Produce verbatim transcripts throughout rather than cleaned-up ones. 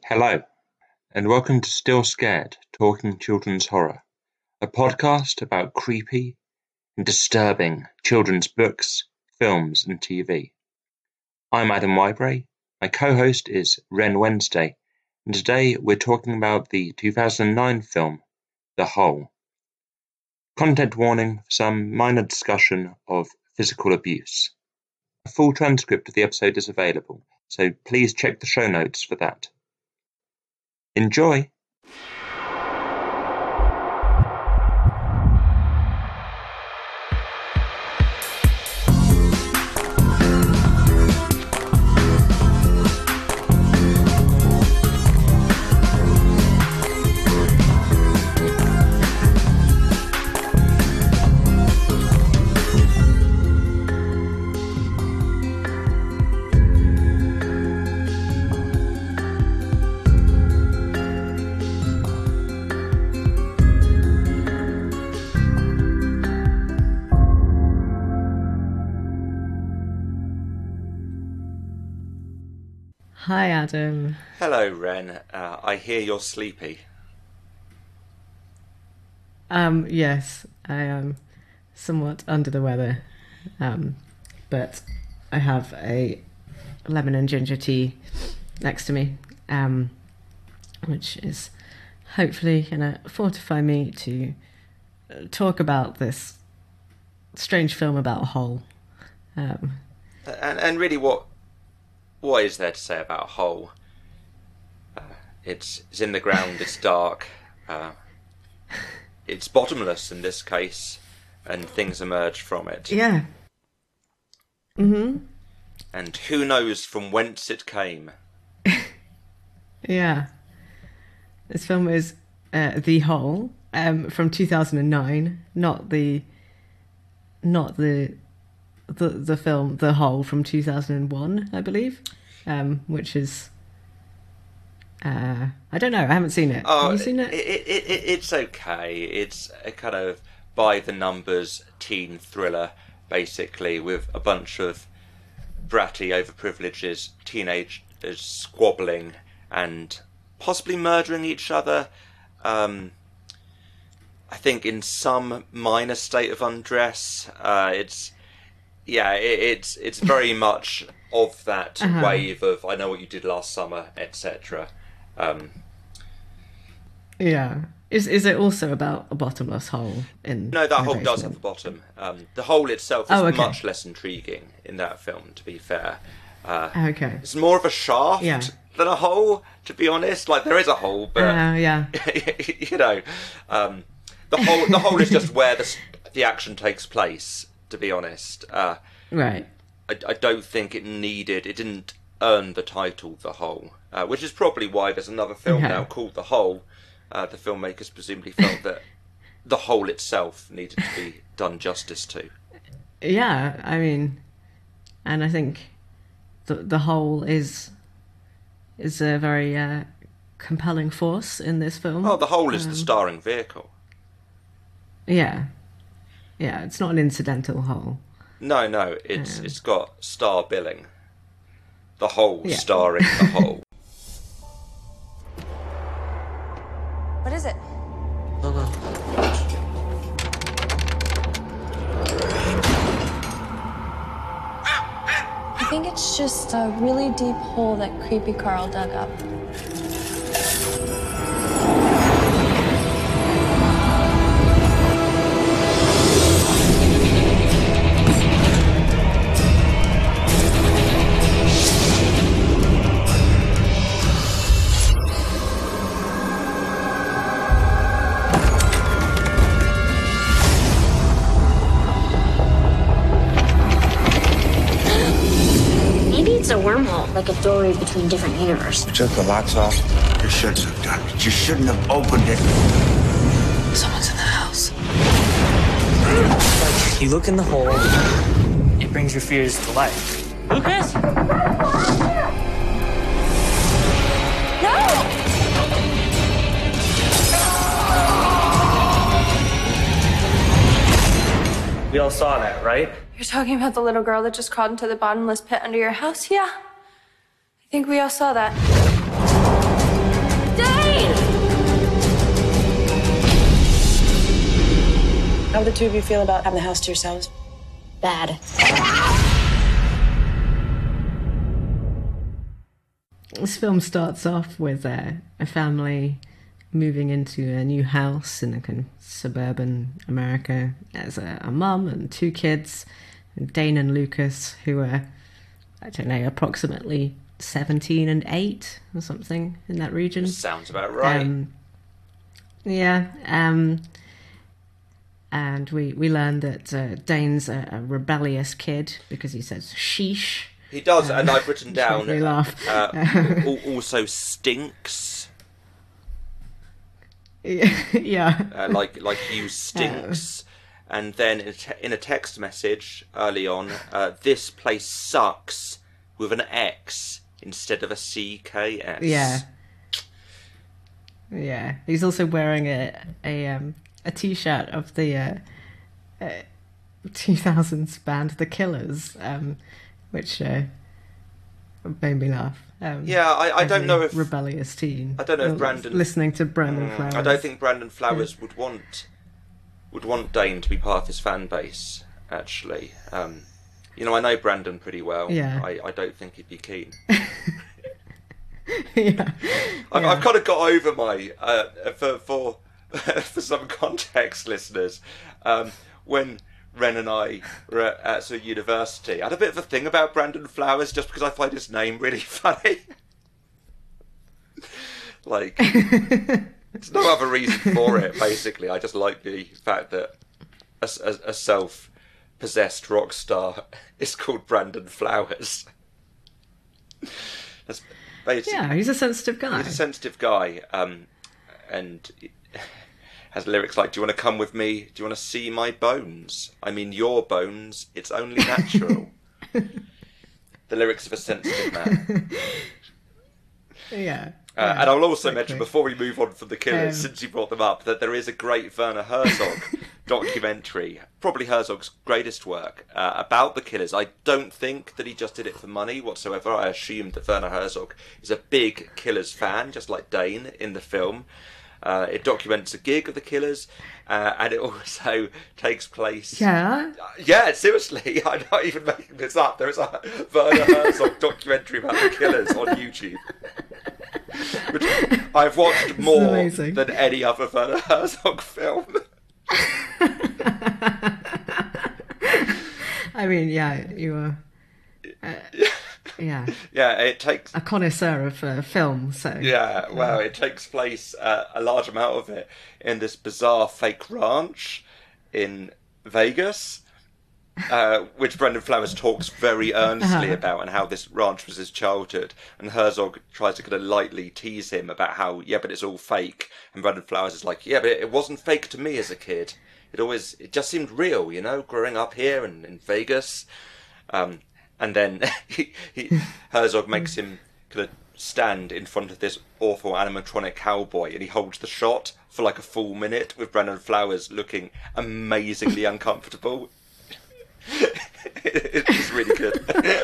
Hello, and welcome to Still Scared, Talking Children's Horror, a podcast about creepy and disturbing children's books, films, and T V. I'm Adam Wybray, my co-host is Ren Wednesday, and today we're talking about the two thousand nine film, The Hole. Content warning for some minor discussion of physical abuse. A full transcript of the episode is available, so please check the show notes for that. Enjoy! Hi, Adam. Hello, Ren. Uh, I hear you're sleepy. Um, yes, I am somewhat under the weather, um, but I have a lemon and ginger tea next to me, um, which is hopefully going to fortify me to talk about this strange film about a hole. Um, and, and really, what what is there to say about a hole? Uh, it's, it's in the ground, it's dark, uh, it's bottomless in this case, and things emerge from it. Yeah. Mm-hmm. And who knows from whence it came? Yeah. This film is uh, The Hole, um, from two thousand nine, not the not the the the film The Hole from two thousand one, I believe, um, which is uh, I don't know. I haven't seen it. Oh, Have you seen it? It, it, it? It's okay. It's a kind of by the numbers teen thriller, basically, with a bunch of bratty, overprivileged teenagers squabbling and possibly murdering each other. Um, I think in some minor state of undress. Uh, it's yeah, it, it's it's very much of that uh-huh. wave of I Know What You Did Last Summer, et cetera. Um, yeah. Is is it also about a bottomless hole? In no, that in hole the does have basement? a bottom. Um, the hole itself is Oh, okay. much less intriguing in that film, to be fair. Uh, Okay. It's more of a shaft Yeah. than a hole, to be honest. Like, there is a hole, but Uh, yeah. you know, um, the hole the hole is just where the the action takes place. To be honest, uh, Right. I, I don't think it needed. It didn't earn the title The Hole, uh, which is probably why there's another film Okay. now called The Hole. Uh, the filmmakers presumably felt that the hole itself needed to be done justice to. Yeah, I mean, and I think the the whole is is a very uh, compelling force in this film. Oh, the hole is Um, the starring vehicle. Yeah, yeah, it's not an incidental hole. No, no, it's Um, it's got star billing. The Hole Yeah. starring The Hole. What is it? No, no. I think it's just a really deep hole that creepy Carl dug up. Maybe it's a wormhole, like a doorway between different universes. You took the locks off. Your shirt's hooked up. You shouldn't have opened it. Someone's in the house. You look in the hole, it brings your fears to life. Lucas? No! We all saw that, right? You're talking about the little girl that just crawled into the bottomless pit under your house? Yeah. I think we all saw that. How do the two of you feel about having the house to yourselves? Bad. This film starts off with uh, a family moving into a new house in a kind of suburban America. There's a, a mum and two kids, Dane and Lucas, who are, I don't know, approximately seventeen and eight or something in that region. Sounds about right. Um, yeah. Um, and we, we learn that uh, Dane's a, a rebellious kid because he says sheesh. He does, um, and I've written down, make me laugh. uh, also stinks. Yeah. Uh, like like you stinks. Uh, and then in a, te- in a text message early on, uh, this place sucks with an X instead of a C K S. Yeah. Yeah. He's also wearing a a um a t-shirt of the uh, uh, two thousands band The Killers, um, which uh, made me laugh. Um, yeah, I, I don't know if rebellious teen. I don't know if Brandon listening to Brandon mm, Flowers. I don't think Brandon Flowers yeah. would want would want Dane to be part of his fan base. Actually, um, you know, I know Brandon pretty well. Yeah. I, I don't think he'd be keen. yeah. I've, yeah. I've kind of got over my uh, for for for some context, listeners. Um, when Ren and I were at, at sort of university, I had a bit of a thing about Brandon Flowers just because I find his name really funny. Like, there's no other reason for it, basically. I just like the fact that a, a, a self-possessed rock star is called Brandon Flowers. That's basically, yeah, he's a sensitive guy. He's a sensitive guy, um, and has lyrics like, do you want to come with me? Do you want to see my bones? I mean, your bones. It's only natural. The lyrics of a sensitive man. Yeah. Uh, yeah and I'll also exactly. mention, before we move on from the Killers, um, since you brought them up, that there is a great Werner Herzog documentary, probably Herzog's greatest work, uh, about the Killers. I don't think that he just did it for money whatsoever. I assumed that Werner Herzog is a big Killers fan, just like Dane in the film. Uh, it documents a gig of the Killers, uh, and it also takes place... Yeah? Uh, yeah, seriously, I'm not even making this up. There is a Werner Herzog documentary about the Killers on YouTube. Which I've watched more than any other Werner Herzog film. I mean, yeah, you are... Uh, yeah. Yeah, it takes... a connoisseur of uh, film, so... Yeah, well, uh, it takes place, uh, a large amount of it, in this bizarre fake ranch in Vegas, uh, which Brendan Flowers talks very earnestly uh-huh. about, and how this ranch was his childhood. And Herzog tries to kind of lightly tease him about how, yeah, but it's all fake. And Brendan Flowers is like, yeah, but it wasn't fake to me as a kid. It always, it just seemed real, you know, growing up here and in Vegas. Um... And then he, he, Herzog makes him kind of stand in front of this awful animatronic cowboy, and he holds the shot for like a full minute with Brendan Flowers looking amazingly uncomfortable. It's really good.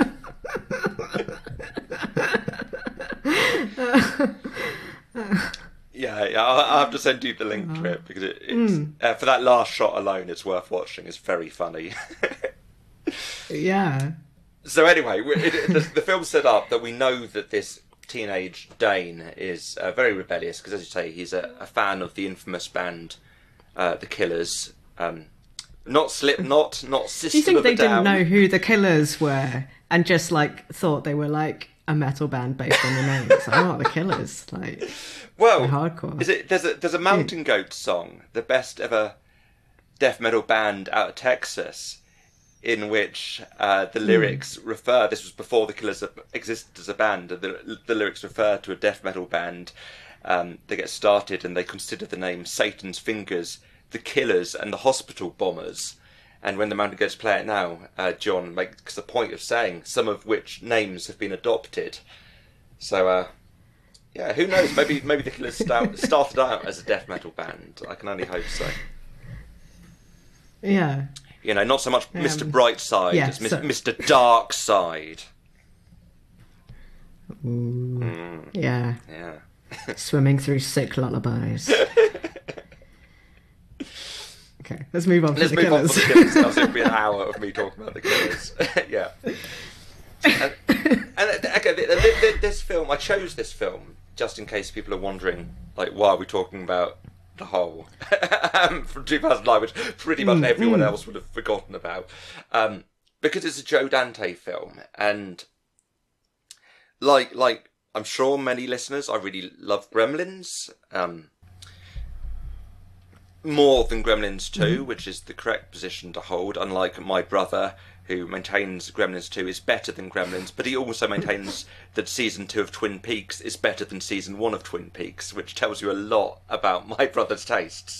yeah, yeah, I'll, I'll have to send you the link to it, because it, it's mm. uh, for that last shot alone, it's worth watching. It's very funny. Yeah. So anyway, it, it, the, the film set up that we know that this teenage Dane is uh, very rebellious, because, as you say, he's a, a fan of the infamous band, uh, The Killers. Um, not Slipknot, not System Do you think of they a Down. didn't know who The Killers were, and just like thought they were like a metal band based on the name? It's like, oh, The Killers, like, well, hardcore. Is it? There's a there's a Mountain Goat song, the best ever death metal band out of Texas, in which uh, the lyrics mm. refer, this was before the Killers existed as a band, the, the lyrics refer to a death metal band. Um, they get started and they consider the name Satan's Fingers, the Killers and the Hospital Bombers. And when the Mountain Goats play it now, uh, John makes the point of saying some of which names have been adopted. So, uh, yeah, who knows? Maybe maybe the Killers start, started out as a death metal band. I can only hope so. Yeah. You know, not so much Um, Mister Brightside yeah, as so- Mister Darkside. Ooh, Mm, yeah. yeah. Swimming through sick lullabies. Okay. let's move on Let's to the move on killers. to the killers. Else it'll be an hour of me talking about the killers. Yeah. And, and okay, th- th- th- this film, I chose this film just in case people are wondering, like, why are we talking about The Hole um, from two thousand nine, which pretty much Mm, everyone mm. else would have forgotten about, um, because it's a Joe Dante film, and like, like I'm sure many listeners, I really love Gremlins. Um, more than Gremlins two, Mm-hmm. which is the correct position to hold, unlike my brother, who maintains Gremlins two is better than Gremlins, but he also maintains that season two of Twin Peaks is better than season one of Twin Peaks, which tells you a lot about my brother's tastes.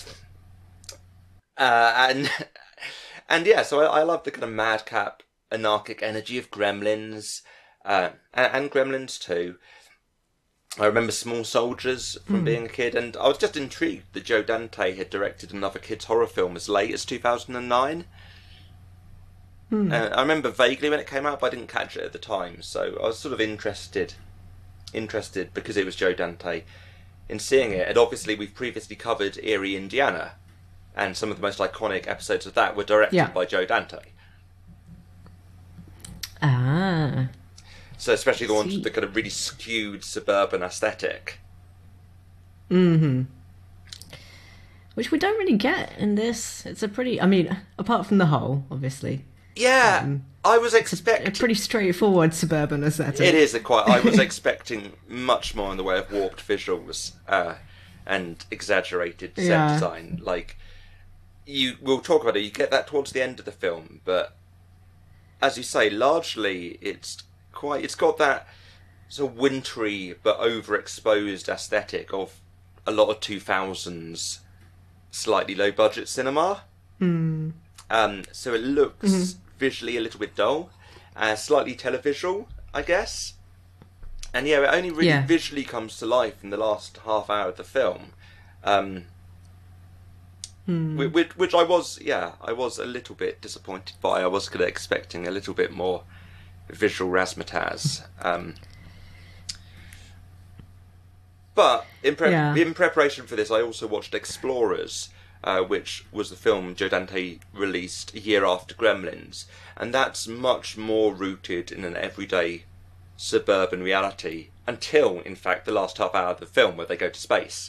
Uh, and and yeah, so I, I love the kind of madcap, anarchic energy of Gremlins, uh, and, and Gremlins two. I remember Small Soldiers from Mm. being a kid, and I was just intrigued that Joe Dante had directed another kids' horror film as late as two thousand nine. Hmm. Uh, I remember vaguely when it came out, but I didn't catch it at the time, so I was sort of interested, interested because it was Joe Dante in seeing it. And obviously, we've previously covered Erie, Indiana, and some of the most iconic episodes of that were directed Yeah. by Joe Dante. Ah. So especially the ones See. with the kind of really skewed suburban aesthetic. Mm-hmm. Which we don't really get in this. It's a pretty, I mean, apart from the Hole, obviously. Yeah, Um, I was A expecting. pretty straightforward suburban aesthetic. It is a quite. I was expecting much more in the way of warped visuals uh, and exaggerated set Yeah. design. Like you, we'll talk about it. You get that towards the end of the film, but as you say, largely it's quite. It's got that sort of wintry but overexposed aesthetic of a lot of two thousands slightly low budget cinema. Mm. Um, so it looks Mhm. visually a little bit dull, uh, slightly televisual, I guess. And yeah, it only really Yeah. visually comes to life in the last half hour of the film. Um, Hmm. whi- which, which I was, yeah, I was a little bit disappointed by. I was kind of expecting a little bit more visual razzmatazz. Um, but in, pre- Yeah. in preparation for this, I also watched Explorers, uh, which was the film Joe Dante released a year after Gremlins, and that's much more rooted in an everyday suburban reality until, in fact, the last half hour of the film where they go to space.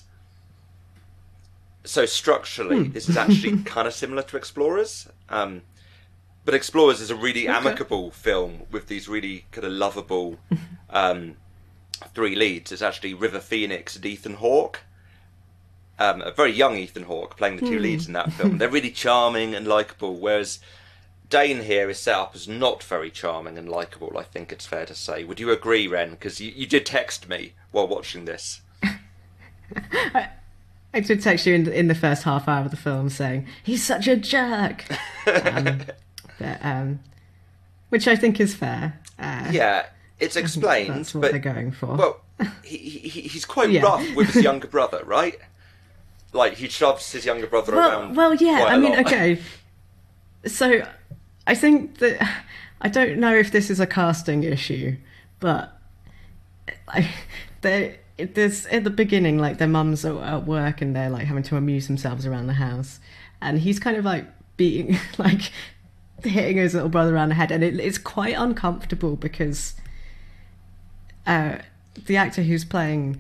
So structurally, Hmm. this is actually kind of similar to Explorers. Um, but Explorers is a really Okay. amicable film with these really kind of lovable um, three leads. It's actually River Phoenix and Ethan Hawke. Um, a very young Ethan Hawke playing the two Hmm. leads in that film. They're really charming and likeable, whereas Dane here is set up as not very charming and likeable, I think it's fair to say. Would you agree, Ren? Because you, you did text me while watching this. I did text you in, in the first half hour of the film saying, he's such a jerk. um, but, um, which I think is fair. Uh, Yeah, it's explained, that's what but they're going for. well, he, he he's quite Yeah. rough with his younger brother, right? Like he shoves his younger brother well, around. well, yeah. quite I a mean, lot. okay. So, I think that I don't know if this is a casting issue, but I, they there's at the beginning, like their mums are at work and they're like having to amuse themselves around the house, and he's kind of like beating, like hitting his little brother around the head, and it, it's quite uncomfortable because uh, the actor who's playing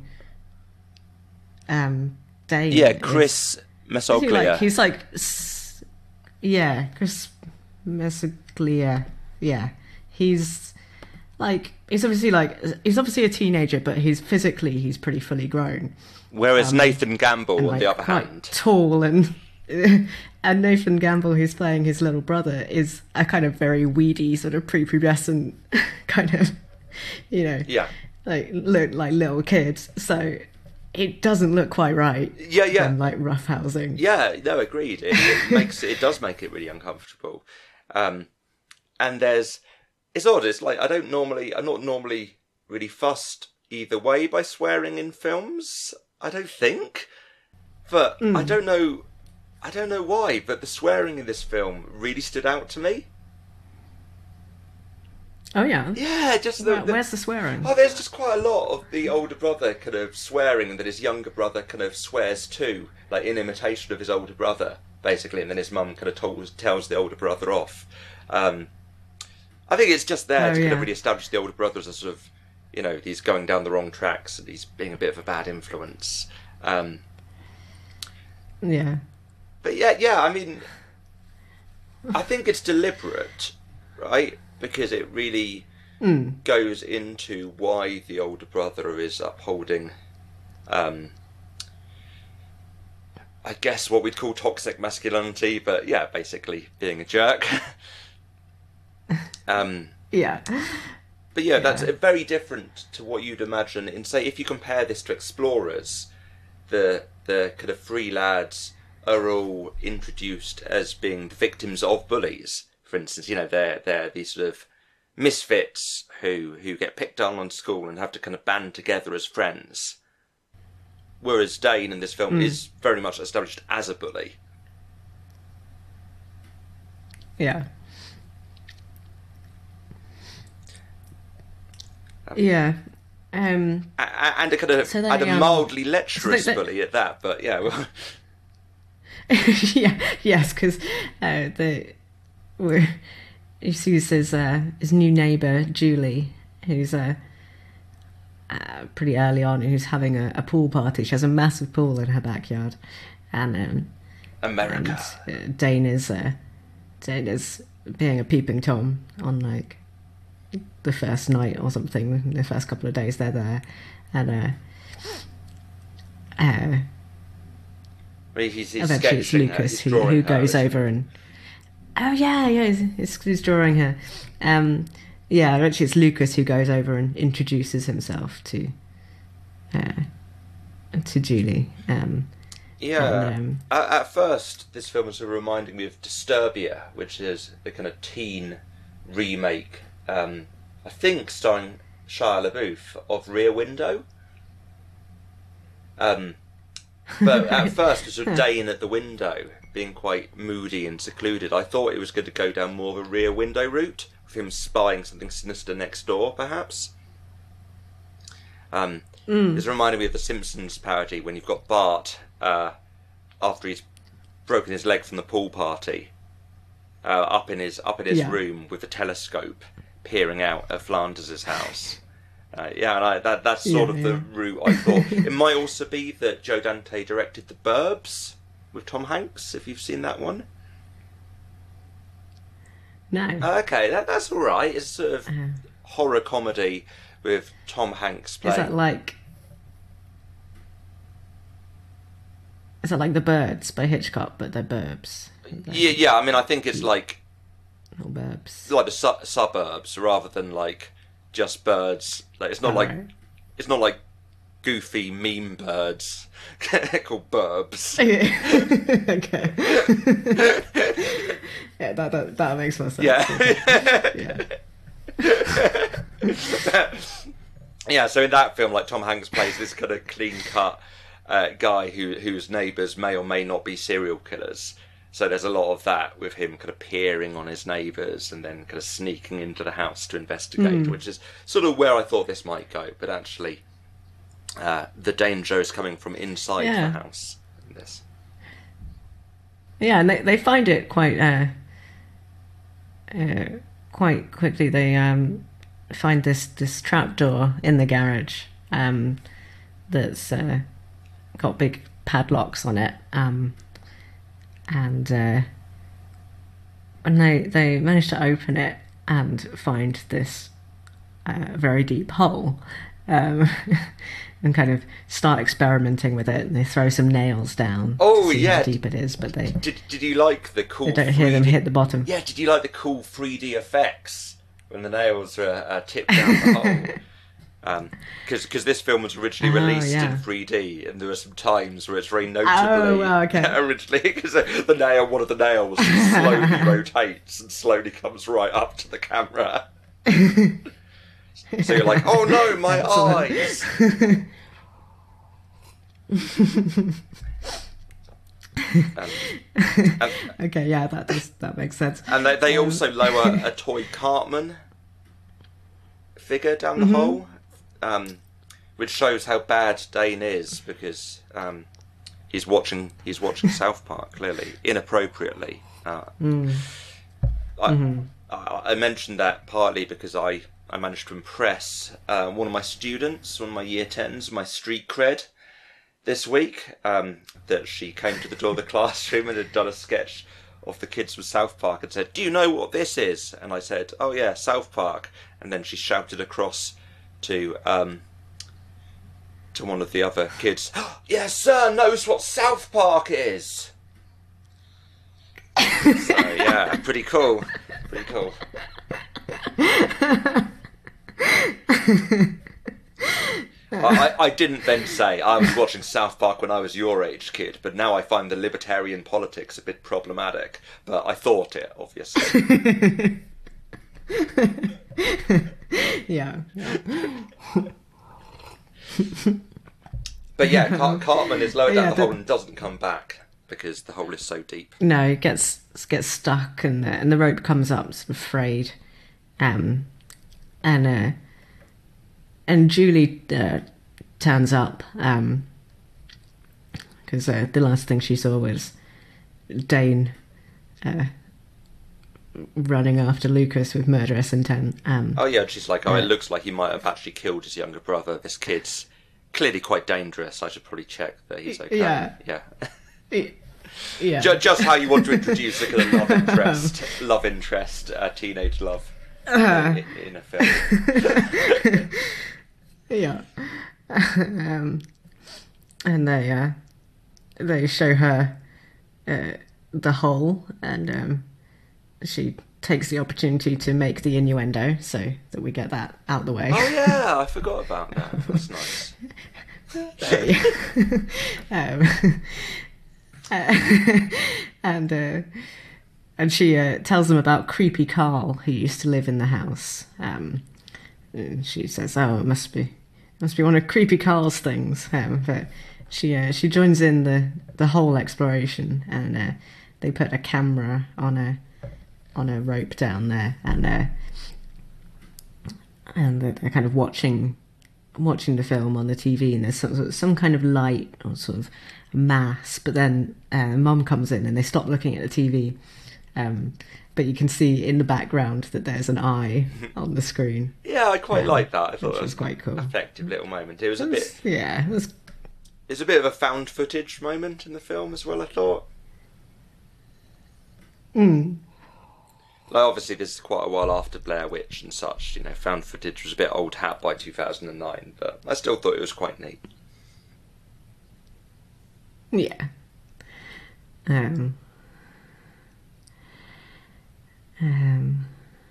um, Dane, Yeah, is- Chris is he Messoglia. like, he's like, s- yeah, Chris Messoglia. Yeah, he's like, he's obviously like, he's obviously a teenager, but he's physically he's pretty fully grown. Whereas um, Nathan Gamble, And, on like, the other quite hand, tall and and Nathan Gamble, who's playing his little brother, is a kind of very weedy, sort of prepubescent kind of, you know, yeah, like look like little kids. So it doesn't look quite right. Yeah, yeah. From, like rough housing. yeah, no, agreed. It, it makes it does make it really uncomfortable. Um, and there's it's odd. It's like I don't normally, I'm not normally really fussed either way by swearing in films. I don't think, but I Mm. don't know. I don't know why, but the swearing in this film really stood out to me. Oh yeah. Yeah, just the, Where- the where's the swearing? Oh, there's just quite a lot of the older brother kind of swearing, and that his younger brother kind of swears too, like in imitation of his older brother. basically, and then his mum kind of tells, tells the older brother off. Um, I think it's just there Oh, to kind yeah. of really establish the older brother as a sort of, you know, he's going down the wrong tracks and he's being a bit of a bad influence. Um, Yeah. but yeah, yeah, I mean, I think it's deliberate, right? Because it really Mm. goes into why the older brother is upholding, um, I guess what we'd call toxic masculinity, but yeah, basically being a jerk. um, Yeah. but yeah, that's Yeah. very different to what you'd imagine in, say, if you compare this to Explorers, the the kind of three lads are all introduced as being the victims of bullies. For instance, you know, they're they're these sort of misfits who who get picked on in school and have to kind of band together as friends. Whereas Dane in this film Mm. is very much established as a bully. Yeah. Yeah. Um, A- a- And a kind of So they, and a um, mildly lecherous so they- bully at that, but yeah, well, yeah, yes, because uh, the we're, he sees his uh, his new neighbour Julie, who's uh, uh, pretty early on, who's having a, a pool party. She has a massive pool in her backyard, and um, America. and uh, Dane is uh, Dane is being a peeping tom on like the first night or something. The first couple of days they're there, and uh, uh, He's, he's eventually it's sketching her, Lucas he's who, drawing who her, goes isn't he? over and oh yeah yeah he's, he's, he's drawing her um yeah eventually it's Lucas who goes over and introduces himself to uh to Julie. um Yeah. and, um, at, at first, this film was reminding me of Disturbia, which is the kind of teen remake, um, I think starring Shia LaBeouf, of Rear Window. Um, but at first, it's sort of Dane at the window, being quite moody and secluded. I thought it was going to go down more of a Rear Window route, with him spying something sinister next door, perhaps. Um, Mm. It's reminding me of the Simpsons parody when you've got Bart uh, after he's broken his leg from the pool party, uh, up in his up in his Yeah. room with a telescope, peering out at Flanders' house. Uh, yeah, and I, that that's sort Yeah, of the yeah. route I thought. It might also be that Joe Dante directed The Burbs with Tom Hanks. If you've seen that one, no okay, that that's all right. It's sort of Uh, horror comedy with Tom Hanks is playing. that like is that like The Birds by Hitchcock, but they're burbs? Yeah, yeah. I mean, I think it's like Little burbs. like the su- suburbs rather than like just birds. Like it's not like Alright. it's not like goofy meme birds called burbs. Okay. Yeah, that, that that makes more sense. Yeah. Yeah. Yeah, so in that film, like Tom Hanks plays this kind of clean cut uh, guy who whose neighbours may or may not be serial killers. So there's a lot of that with him kind of peering on his neighbours and then kind of sneaking into the house to investigate, which is sort of where I thought this might go. But actually, uh, the danger is coming from inside Yeah. the house in this. Yeah, and they they find it quite uh, uh quite quickly. They um find this this trapdoor in the garage um that's uh, got big padlocks on it. Um and uh and they they manage to open it and find this uh, very deep hole. Um and kind of start experimenting with it, and they throw some nails down Oh, to see yeah. how deep it is, but they Did Did you like the cool? They don't hear them three D hit the bottom. Yeah, did you like the cool three D effects when the nails are uh, tipped down the hole? Because because this film was originally Oh, released yeah. in three D, and there are some times where it's very notably Oh, wow, okay. originally because the nail, one of the nails, slowly rotates and slowly comes right up to the camera. So you're like, oh no, my eyes! um, and, Okay, yeah, that does that makes sense. And they, they Um, also lower a toy Cartman figure down the Mm-hmm. hole, um, which shows how bad Dane is, because um, he's watching he's watching South Park, clearly inappropriately. Uh, Mm. I, Mm-hmm. I, I mentioned that partly because I, I managed to impress uh, one of my students, one of my year tens, my street cred this week, um, that she came to the door of the classroom and had done a sketch of the kids from South Park and said, "Do you know what this is?" And I said, "Oh yeah, South Park." And then she shouted across to um, to one of the other kids, "Yes, sir knows what South Park is." So yeah, pretty cool, pretty cool. I, I didn't then say I was watching South Park when I was your age, kid, but now I find the libertarian politics a bit problematic. But I thought it, obviously. Yeah. yeah. But yeah, Car- Cartman is lower down Yeah, the the- hole and doesn't come back because the hole is so deep. No, it gets gets stuck, and the, and the rope comes up, sort of frayed, um, and uh, and Julie uh, turns up, um, because uh, the last thing she saw was Dane uh, running after Lucas with murderous intent. Um, Oh yeah, and she's like, "Oh, Yeah. it looks like he might have actually killed his younger brother. This kid's clearly quite dangerous. I should probably check that he's okay." Yeah. yeah. yeah, Ju- Just how you want to introduce a kind of love interest, love interest, uh, teenage love Uh-huh. in, in a film. yeah, um, and they uh, they show her uh, the hole, and um, she takes the opportunity to make the innuendo so that we get that out the way. Oh yeah, I forgot about that. That's nice. um, uh, and uh, and she uh, tells them about creepy Carl who used to live in the house. Um, and she says, "Oh, it must be must be one of creepy Carl's things." Um, but she uh, she joins in the the whole exploration, and uh, they put a camera on a on a rope down there, and uh, and they're, they're kind of watching watching the film on the T V, and there's some, some kind of light or sort of mass, but then uh, Mum comes in and they stop looking at the T V, um, but you can see in the background that there's an eye on the screen. Yeah, I quite Um, like that. I thought which it was quite cool. effective little moment. It was a It was- bit. yeah, it was. It's a bit of a found footage moment in the film as well. I thought. Mm, Like obviously, this is quite a while after Blair Witch and such. You know, found footage was a bit old hat by two thousand nine, but I still thought it was quite neat. yeah. Um. Um.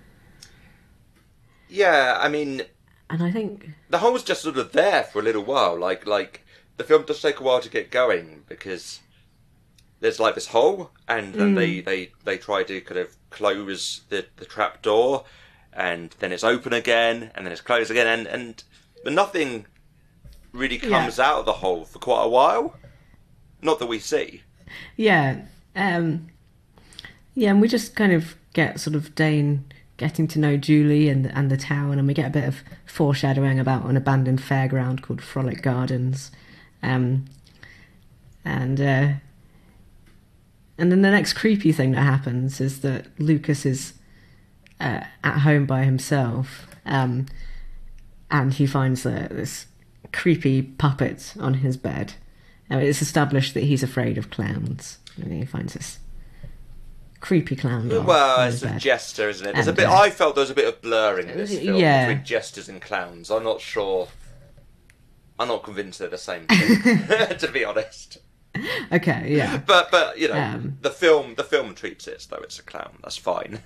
Yeah, I mean, And I think. the hole was just sort of there for a little while. Like, like the film does take a while to get going because there's like this hole, and then they, they, they try to kind of close the, the trap door, and then it's open again, and then it's closed again, and, and but nothing really comes out of the hole for quite a while. Not that we see. Yeah, um, yeah, and we just kind of get sort of Dane getting to know Julie and and the town, and we get a bit of foreshadowing about an abandoned fairground called Frolic Gardens, um, and uh, and then the next creepy thing that happens is that Lucas is uh, at home by himself, um, and he finds uh, this creepy puppet on his bed. Now, it's established that he's afraid of clowns, and he finds this creepy clown doll Well, on it's his a bed. jester, isn't it? There's a And, bit. uh, I felt there was a bit of blurring in this film yeah. between jesters and clowns. I'm not sure. I'm not convinced they're the same thing, to be honest. Okay, yeah. But but you know, Um, the film the film treats it as though it's a clown. That's fine.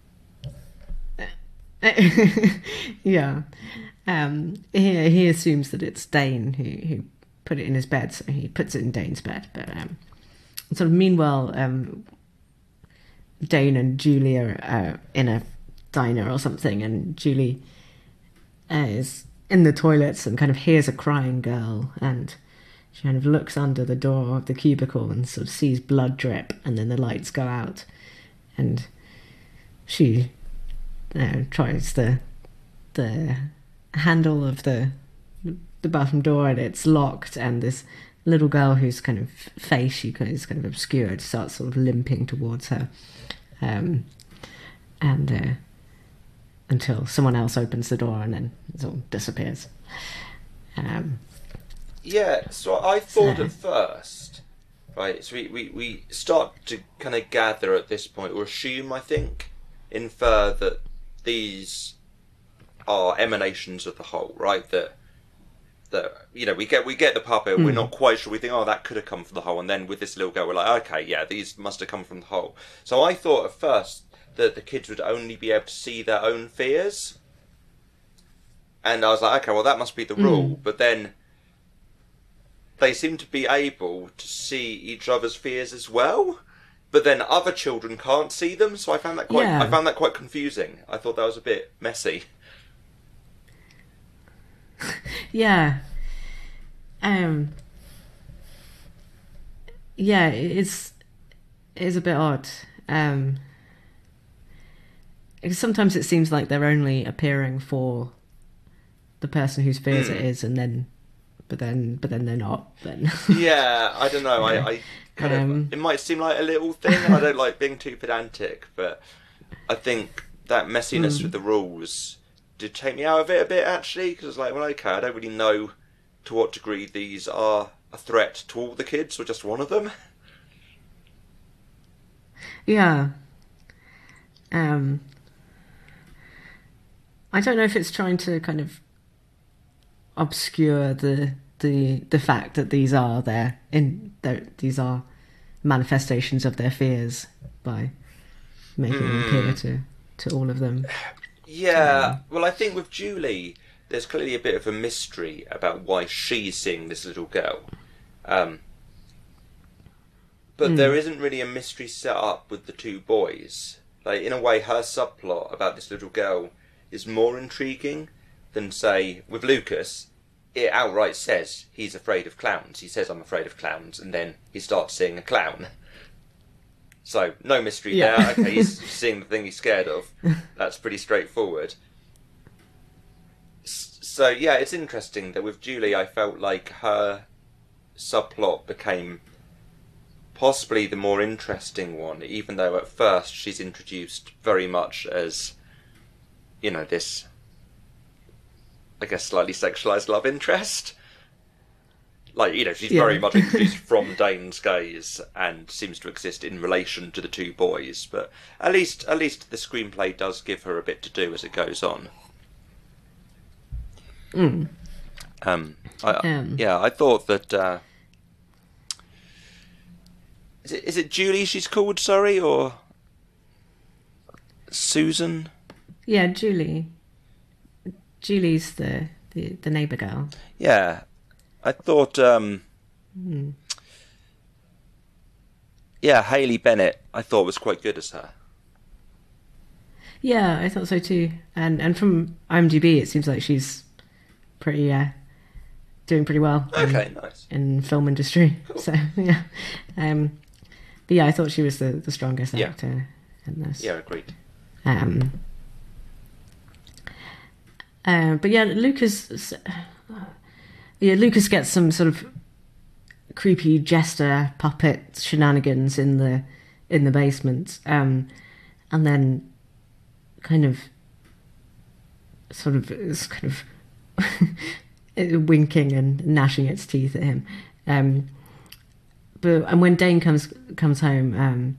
yeah. Um, he, he assumes that it's Dane who, who put it in his bed, so he puts it in Dane's bed. But um, sort of meanwhile, um, Dane and Julie are uh, in a diner or something, and Julie uh, is in the toilets and kind of hears a crying girl, and she kind of looks under the door of the cubicle and sort of sees blood drip, and then the lights go out, and she uh, tries the the handle of the the bathroom door, and it's locked, and this little girl whose kind of face she is kind of obscured starts sort of limping towards her, um, and uh, until someone else opens the door and then it sort of disappears. Um, yeah, so I thought so. at first, right, so we, we, we start to kind of gather at this point, or assume, I think, infer that these are emanations of the whole, right? That that you know we get we get the puppet, mm. we're not quite sure. We think, oh, that could have come from the whole, and then with this little girl, we're like, okay, yeah, these must have come from the whole. So I thought at first that the kids would only be able to see their own fears, and I was like, okay, well, that must be the rule. Mm. But then they seem to be able to see each other's fears as well. But then other children can't see them, so I found that quite yeah. I found that quite confusing. I thought that was a bit messy. yeah. Um. Yeah, it's it's a bit odd. Um. Because sometimes it seems like they're only appearing for the person whose fears mm. it is, and then, but then, but then they're not. Then. yeah, I don't know. Yeah. I. I Kind of, um, it might seem like a little thing, and I don't like being too pedantic, but I think that messiness mm. with the rules did take me out of it a bit, actually, because it's like, well, okay, I don't really know to what degree these are a threat to all the kids, or just one of them. Yeah. Um. I don't know if it's trying to kind of obscure the the the fact that these are there in these are manifestations of their fears by making mm. them appear to to all of them. Yeah, um, well, I think with Julie, there's clearly a bit of a mystery about why she's seeing this little girl, um, but mm. there isn't really a mystery set up with the two boys. Like, in a way, her subplot about this little girl is more intriguing than, say, with Lucas. It outright says he's afraid of clowns. He says, I'm afraid of clowns, and then he starts seeing a clown. So, no mystery yeah. there. Okay, he's seeing the thing he's scared of. That's pretty straightforward. So, yeah, it's interesting that with Julie, I felt like her subplot became possibly the more interesting one, even though at first she's introduced very much as, you know, this, I guess, slightly sexualised love interest. Like, you know, she's yeah. very much introduced from Dane's gaze and seems to exist in relation to the two boys. But at least, at least the screenplay does give her a bit to do as it goes on. Mm. Um, I, um. Yeah, I thought that. Uh, is it is it Julie? She's called, sorry, or Susan? Yeah, Julie. Julie's the, the, the neighbour girl. Yeah. I thought, um... Mm. Yeah, Hayley Bennett, I thought was quite good as her. Yeah, I thought so too. And and from IMDb, it seems like she's pretty, uh, doing pretty well. Okay, in, nice. In film industry. Cool. So, yeah. Um, but yeah, I thought she was the, the strongest yeah. actor in this. Yeah, agreed. Um... Uh, but yeah, Lucas. Yeah, Lucas gets some sort of creepy jester puppet shenanigans in the in the basement, um, and then kind of, sort of, is kind of winking and gnashing its teeth at him. Um, but and when Dane comes comes home, um,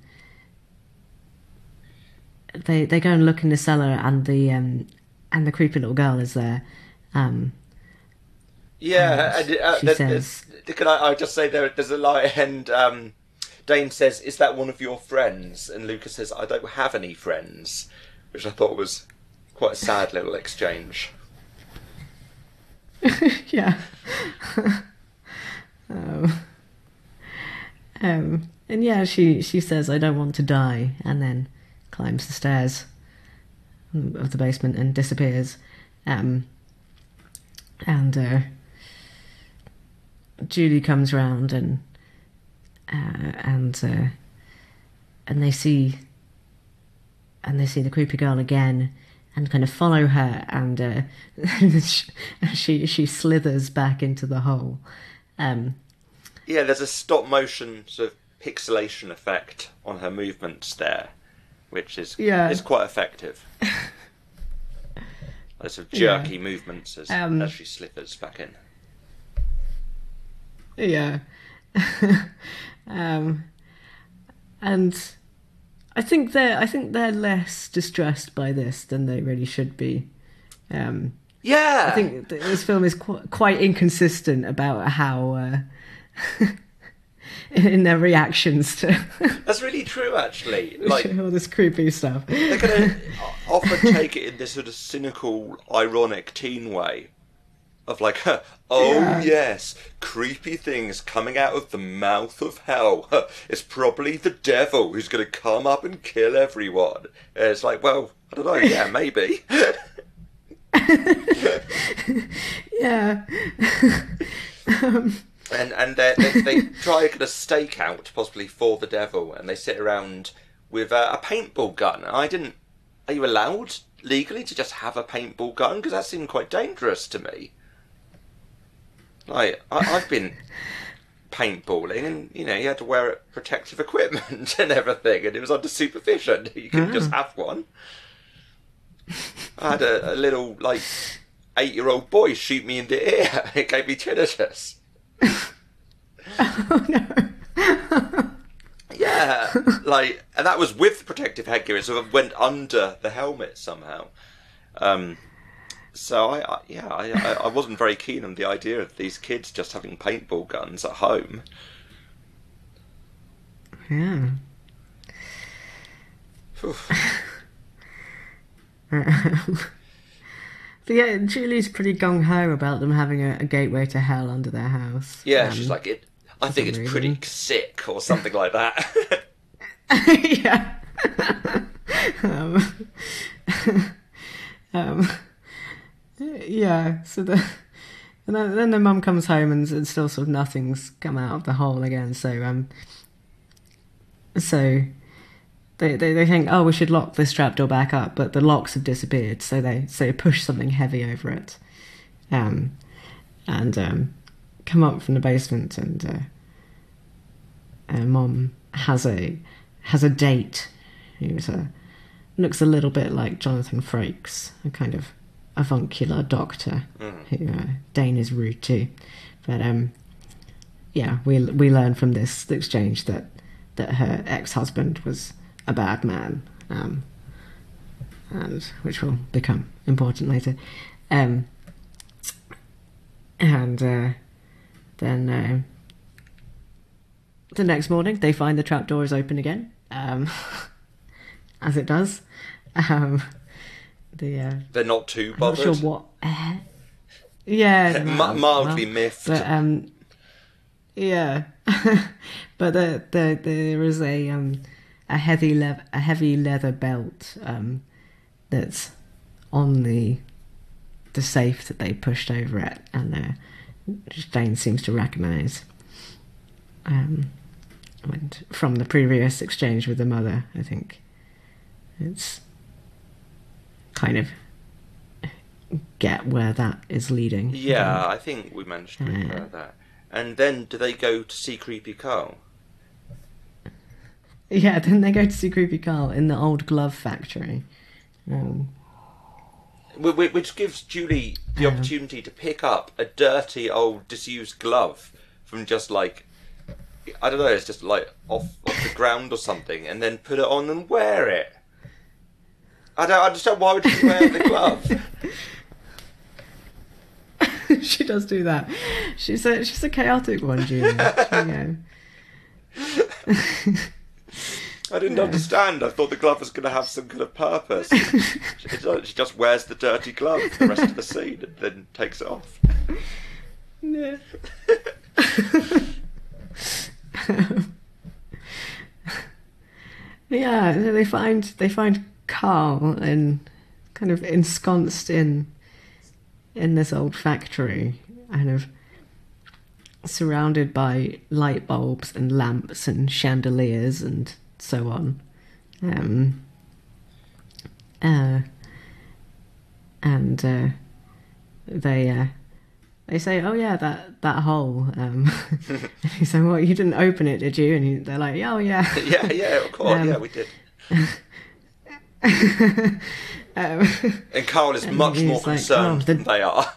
they they go and look in the cellar, and the um, and the creepy little girl is there. Um, yeah, and, uh, she there, says, "Can I, I just say there? There's a line, and um, Dane says, "Is that one of your friends?" And Lucas says, "I don't have any friends," which I thought was quite a sad little exchange. yeah. um, um, and yeah, she she says, "I don't want to die," and then climbs the stairs of the basement and disappears. Um, and uh, Julie comes round and uh, and uh, and they see and they see the creepy girl again and kind of follow her, and uh, she she slithers back into the hole. Um, yeah, there's a stop motion sort of pixelation effect on her movements there, which is Yeah. is quite effective. Lots of jerky yeah. movements as, um, as she slippers back in. Yeah. um, and I think they're I think they're less distressed by this than they really should be. Um, yeah, I think this film is qu- quite inconsistent about how uh, in their reactions to. That's really true, actually. Like all this creepy stuff. They're gonna often take it in this sort of cynical, ironic teen way. Of like, oh yeah. yes, creepy things coming out of the mouth of hell. It's probably the devil who's going to come up and kill everyone. And it's like, well, I don't know, yeah, maybe. yeah. um, and and they, they, they try a kind of stakeout, possibly for the devil, and they sit around with a, a paintball gun. And I didn't... Are you allowed legally to just have a paintball gun? Because that seemed quite dangerous to me. Like, I, I've been paintballing, and you know, you had to wear protective equipment and everything, and it was under supervision. You couldn't mm. just have one. I had a, a little, like, eight-year-old boy shoot me in the ear. It gave me tinnitus. Oh no! Yeah, like, and that was with protective headgear. It sort of went under the helmet somehow. Um. So I, I yeah, I, I wasn't very keen on the idea of these kids just having paintball guns at home. Yeah. But yeah, Julie's pretty gung ho about them having a, a gateway to hell under their house. Yeah, um, she's like, it. I think it's reason. pretty sick, or something like that. Yeah. um, um, yeah. So the and then, then the mum comes home and, and still sort of nothing's come out of the hole again. So um. So. They, they they think, oh, we should lock this trapdoor back up, but the locks have disappeared, so they so they push something heavy over it, um, and um, come up from the basement, and uh, uh, Mom has a has a date who's a looks a little bit like Jonathan Frakes, a kind of avuncular doctor mm. who uh, Dane is rude to, but um, yeah, we we learn from this exchange that that her ex-husband was a bad man, um, and which will become important later. Um, and uh, then uh, the next morning, they find the trapdoor is open again, um, as it does. Um, the uh, They're not too bothered. I'm not sure what. Uh, yeah, M- mildly well, miffed. But um, yeah, but the, the, there is a. Um, A heavy le- a heavy leather belt um, that's on the the safe that they pushed over it, and uh, Dane seems to recognise. Um, and from the previous exchange with the mother, I think it's kind of get where that is leading. Yeah, um, I think we managed to infer uh, that. And then, do they go to see Creepy Carl? Yeah, then they go to see Creepy Carl in the old glove factory. Um, Which gives Julie the um, opportunity to pick up a dirty old disused glove from just like, I don't know, it's just like off, off the ground or something, and then put it on and wear it. I don't understand, why would she wear the glove? She does do that. She's a, she's a chaotic one, Julie. She, uh... I didn't yeah. understand. I thought the glove was going to have some kind of purpose. She just wears the dirty glove for the rest of the scene and then takes it off. Yeah. Yeah, they find they find Carl and kind of ensconced in in this old factory, kind of surrounded by light bulbs and lamps and chandeliers and so on. Um, uh, and uh, they uh, they say, "Oh yeah, that that hole." Um, he said, "Well, you didn't open it, did you?" And he, they're like, "Oh yeah, yeah, yeah, of course, um, yeah, we did." um, and Carl is much more like, concerned oh, the... than they are.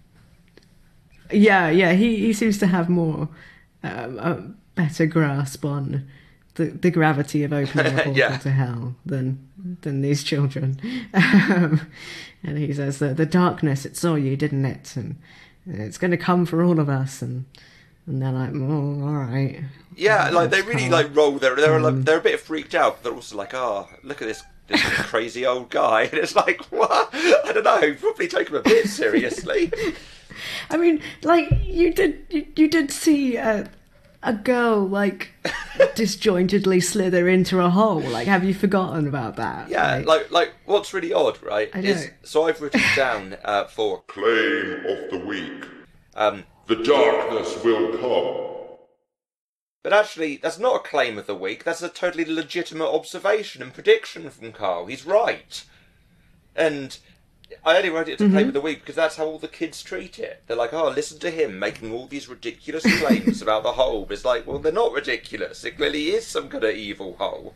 Yeah, yeah, he he seems to have more um, a better grasp on the the gravity of opening a portal yeah. to hell than than these children. Um, and he says that the darkness, it saw you, didn't it? And it's going to come for all of us. And and they're like, oh, all right. Yeah, like they really Carl. like roll. They're they're um, they're a bit freaked out. But they're also like, oh, look at this. This crazy old guy. And it's like, what? I don't know. Probably take him a bit seriously. I mean, like you did, you, you did see a, a girl like disjointedly slither into a hole. Like, have you forgotten about that? Yeah, like, like, like what's really odd, right? I is know. So I've written down uh, for claim of the week. Um, the darkness will come. But actually, that's not a claim of the week. That's a totally legitimate observation and prediction from Carl. He's right. And I only wrote it to mm-hmm. claim of the week because that's how all the kids treat it. They're like, oh, listen to him making all these ridiculous claims about the hole. But it's like, well, they're not ridiculous. It clearly is some kind of evil hole.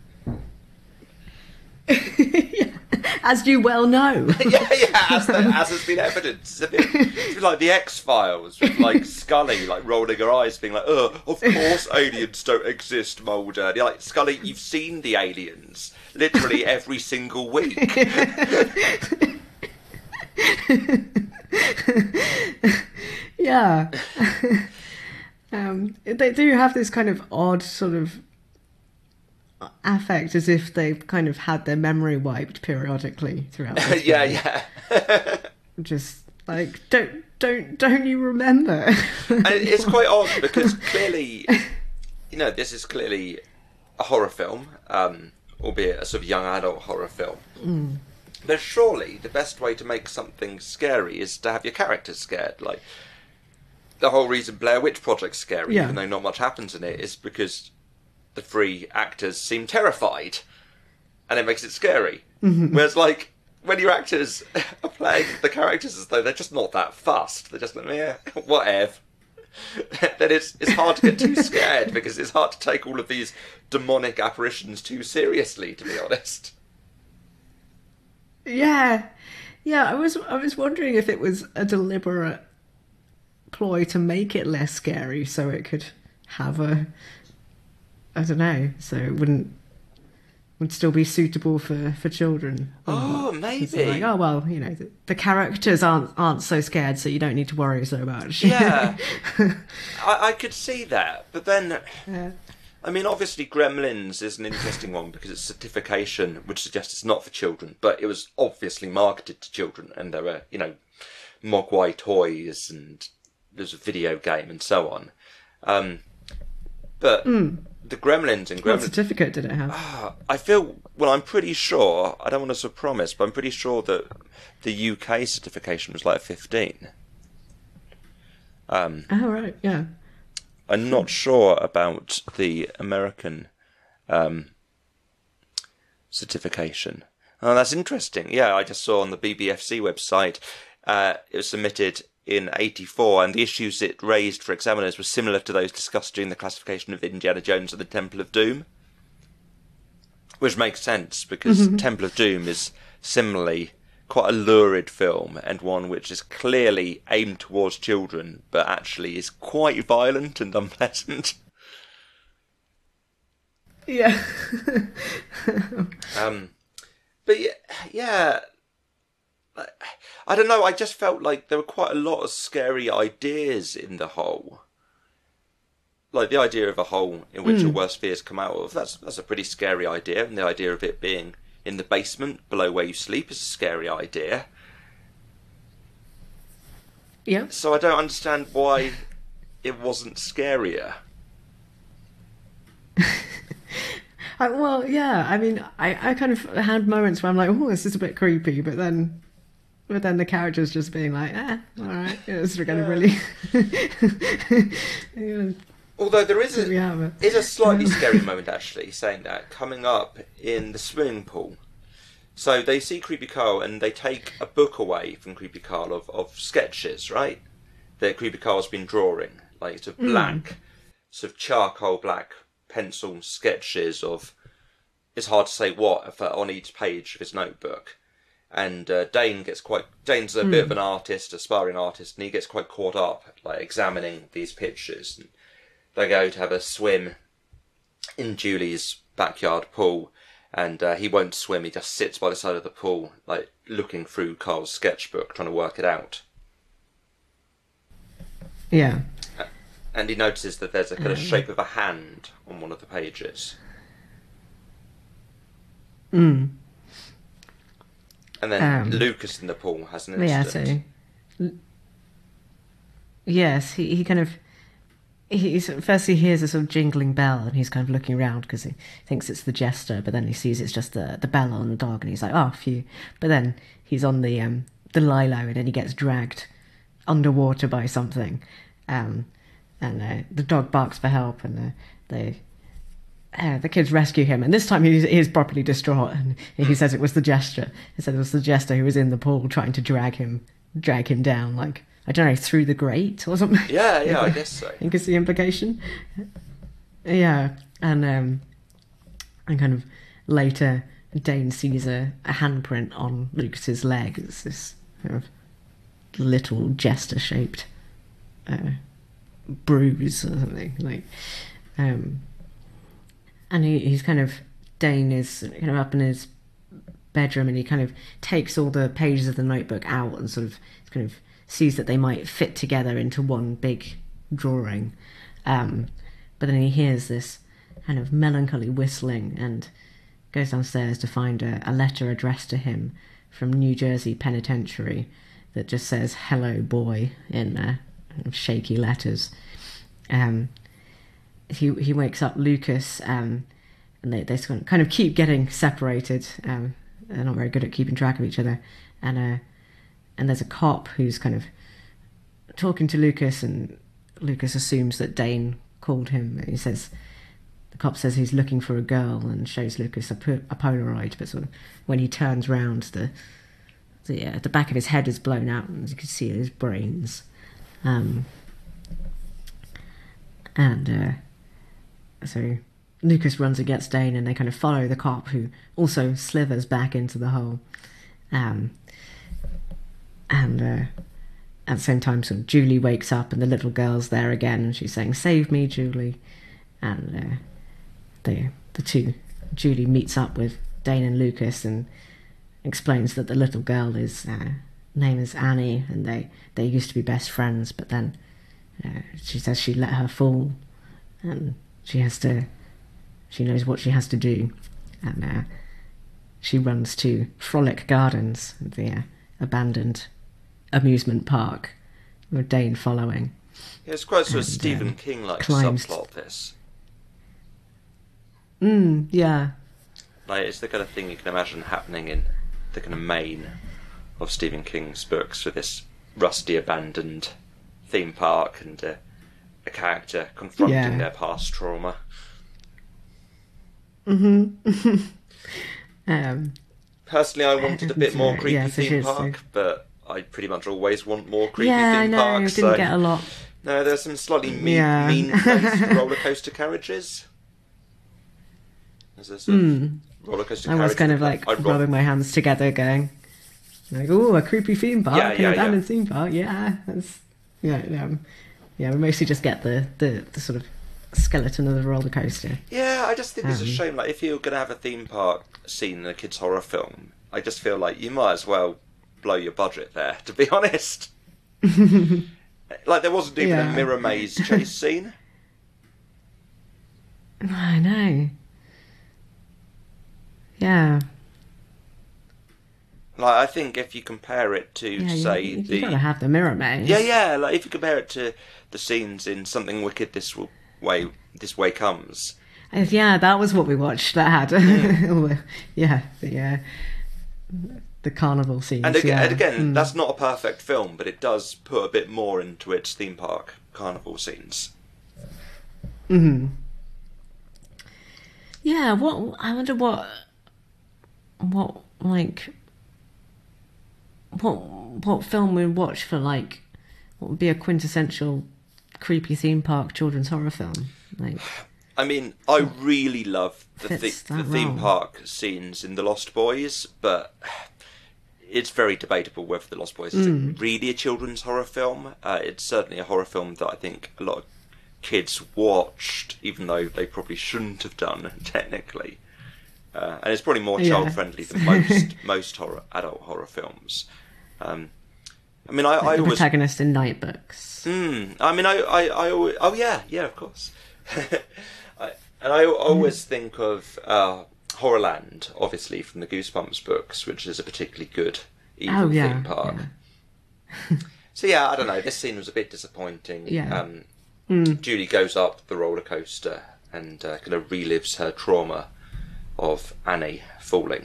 yeah. As you well know. yeah, yeah, as, the, as has been evidenced. It's, it's like the X-Files, with like Scully like rolling her eyes, being like, "Oh, of course aliens don't exist, Mulder." And you're like, Scully, you've seen the aliens literally every single week. yeah. um, they do have this kind of odd sort of affect, as if they've kind of had their memory wiped periodically throughout this yeah yeah just like don't don't don't you remember. And it's quite odd because clearly, you know, this is clearly a horror film, um albeit a sort of young adult horror film. mm. But surely the best way to make something scary is to have your characters scared. Like the whole reason Blair Witch Project's scary, yeah. even though not much happens in it, is because the three actors seem terrified, and it makes it scary. Mm-hmm. Whereas, like, when your actors are playing the characters as though they're just not that fussed, they're just like, yeah, whatever, then it's it's hard to get too scared, because it's hard to take all of these demonic apparitions too seriously, to be honest. Yeah, yeah. I was I was wondering if it was a deliberate ploy to make it less scary, so it could have a, I don't know, so it wouldn't would still be suitable for, for children. Oh, maybe. Like, oh well, you know, the, the characters aren't aren't so scared, so you don't need to worry so much. Yeah, I, I could see that, but then, yeah. I mean, obviously, Gremlins is an interesting one because it's certification, which suggests it's not for children, but it was obviously marketed to children, and there were, you know, Mogwai toys, and there's a video game, and so on. Um, but. Mm. The Gremlins and Gremlins... What certificate did it have? Uh, I feel... Well, I'm pretty sure... I don't want to sort of promise, but I'm pretty sure that the U K certification was like fifteen. Um, oh, right, yeah. I'm not sure about the American um, certification. Oh, that's interesting. Yeah, I just saw on the B B F C website, uh, it was submitted in eighty-four, and the issues it raised for examiners were similar to those discussed during the classification of Indiana Jones and the Temple of Doom. Which makes sense, because mm-hmm. Temple of Doom is similarly quite a lurid film, and one which is clearly aimed towards children, but actually is quite violent and unpleasant. Yeah. um, but yeah, yeah... I don't know, I just felt like there were quite a lot of scary ideas in the hole. Like the idea of a hole in which mm. your worst fears come out of, that's that's a pretty scary idea, and the idea of it being in the basement below where you sleep is a scary idea. Yeah. So I don't understand why it wasn't scarier. I, well, yeah, I mean, I, I kind of had moments where I'm like, oh, this is a bit creepy, but then... But then the characters just being like, ah, all right, it's kind of really. yeah. Although there is a, is a slightly Um, scary moment, actually, saying that, coming up in the swimming pool. So they see Creepy Carl and they take a book away from Creepy Carl of, of sketches, right? that Creepy Carl's been drawing. Like, sort of black, mm. sort of charcoal black pencil sketches of, it's hard to say what, on each page of his notebook. And uh, Dane gets quite, Dane's a mm. bit of an artist, aspiring artist, and he gets quite caught up, like, examining these pictures. And they go to have a swim in Julie's backyard pool, and uh, he won't swim, he just sits by the side of the pool, like, looking through Carl's sketchbook, trying to work it out. Yeah. And he notices that there's a kind of shape of a hand on one of the pages. Mm. And then um, Lucas in the pool has an incident. Yeah, so... Yes, he, he kind of... He's, first he hears a sort of jingling bell and he's kind of looking around because he thinks it's the jester, but then he sees it's just the, the bell on the dog and he's like, oh, phew. But then he's on the um, the lilo and then he gets dragged underwater by something. Um, and uh, the dog barks for help and uh, they... Uh, the kids rescue him, and this time he is properly distraught, and he says it was the jester. He said it was the jester who was in the pool trying to drag him, drag him down, like, I don't know, through the grate or something. Yeah, yeah, I guess so. You can see the implication. Yeah, and um, and kind of later, Dane sees a, a handprint on Lucas's leg. It's this kind of little jester-shaped uh, bruise or something, like. Um, And he, he's kind of, Dane is kind of up in his bedroom and he kind of takes all the pages of the notebook out and sort of kind of sees that they might fit together into one big drawing. Um, but then he hears this kind of melancholy whistling and goes downstairs to find a, a letter addressed to him from New Jersey Penitentiary that just says, hello, boy, in uh, shaky letters. Um He he wakes up Lucas, um, and they they kind of keep getting separated. Um, they're not very good at keeping track of each other, and uh, and there's a cop who's kind of talking to Lucas, and Lucas assumes that Dane called him. He says the cop says he's looking for a girl, and shows Lucas a, a Polaroid. But sort of when he turns round, the the uh, the back of his head is blown out, and you can see his brains. Um, and. Uh, So Lucas runs against Dane and they kind of follow the cop who also slithers back into the hole. Um, and uh, at the same time, sort of Julie wakes up and the little girl's there again and she's saying, save me, Julie. And uh, the, the two, Julie meets up with Dane and Lucas and explains that the little girl is, uh, name is Annie and they, they used to be best friends, but then uh, she says she let her fall and she has to, she knows what she has to do, and uh, she runs to Frolic Gardens, the uh, abandoned amusement park, with Dane following. Yeah, it's quite sort of and, Stephen um, King-like climbs... subplot, this. Mm, yeah. Like, it's the kind of thing you can imagine happening in the kind of main of Stephen King's books, with this rusty, abandoned theme park and... Uh, a character confronting yeah. their past trauma. Mm-hmm. um, Personally, I wanted a bit more creepy yeah, so theme park, so. but I pretty much always want more creepy yeah, theme I know, parks. didn't so... get a lot. No, there's some slightly mean, yeah. mean-faced roller coaster carriages. There's a sort mm. of roller coaster I was kind of like I'd rubbing my hands together, going like, "Oh, a creepy theme park, yeah, yeah, an abandoned yeah. theme park, yeah." That's, yeah, yeah. Yeah, we mostly just get the, the, the sort of skeleton of the roller coaster. Yeah, I just think um, it's a shame. Like, if you're going to have a theme park scene in a kids' horror film, I just feel like you might as well blow your budget there, to be honest. Like, there wasn't even yeah. a mirror maze chase scene. I know. Yeah. Like, I think if you compare it to, yeah, say, you, you the... gotta have the mirror maze. Yeah, yeah, like, if you compare it to the scenes in Something Wicked This Way This Way Comes. Uh, yeah, that was what we watched. That had... Mm. yeah, the, uh, the carnival scenes. And again, yeah. and again mm. that's not a perfect film, but it does put a bit more into its theme park carnival scenes. Mm-hmm. Yeah, what... I wonder what... What, like... What what film we'd watch for, like, what would be a quintessential creepy theme park children's horror film? Like, I mean, I really love the, Fits the, the that theme role. park scenes in The Lost Boys, but it's very debatable whether The Lost Boys is Mm. really a children's horror film. Uh, it's certainly a horror film that I think a lot of kids watched, even though they probably shouldn't have done, technically. Uh, and it's probably more Yeah. child-friendly than most most horror adult horror films. Um, I mean, I, like I the always... protagonist in Night Books. Mm, I mean, I, I, I always... Oh, yeah, yeah, of course. I, and I always think of uh, Horrorland, obviously, from the Goosebumps books, which is a particularly good evil Oh, yeah, theme park. So, yeah, I don't know. This scene was a bit disappointing. Yeah. Um, Mm. Julie goes up the roller coaster and uh, kind of relives her trauma of Annie falling.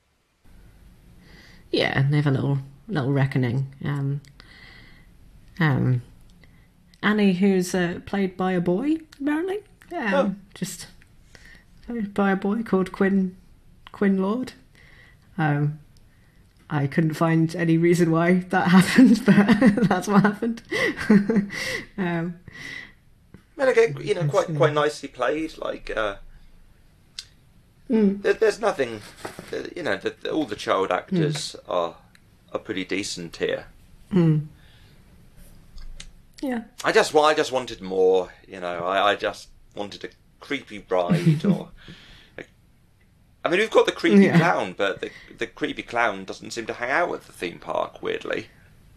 Yeah, and they have a little little reckoning. Um, um, Annie, who's uh, played by a boy, apparently. Um, Oh. Just played by a boy called Quinn Quinn Lord. Um, I couldn't find any reason why that happened, but that's what happened. um, Well, again, you know, quite quite nicely played. Like, uh, Mm. there, there's nothing, uh, you know, the, the, all the child actors are are pretty decent here. mm. Yeah. I just, well, I just wanted more. You know, I, I just wanted a creepy ride, or. A, I mean, we've got the creepy Yeah. clown, but the the creepy clown doesn't seem to hang out at the theme park. Weirdly,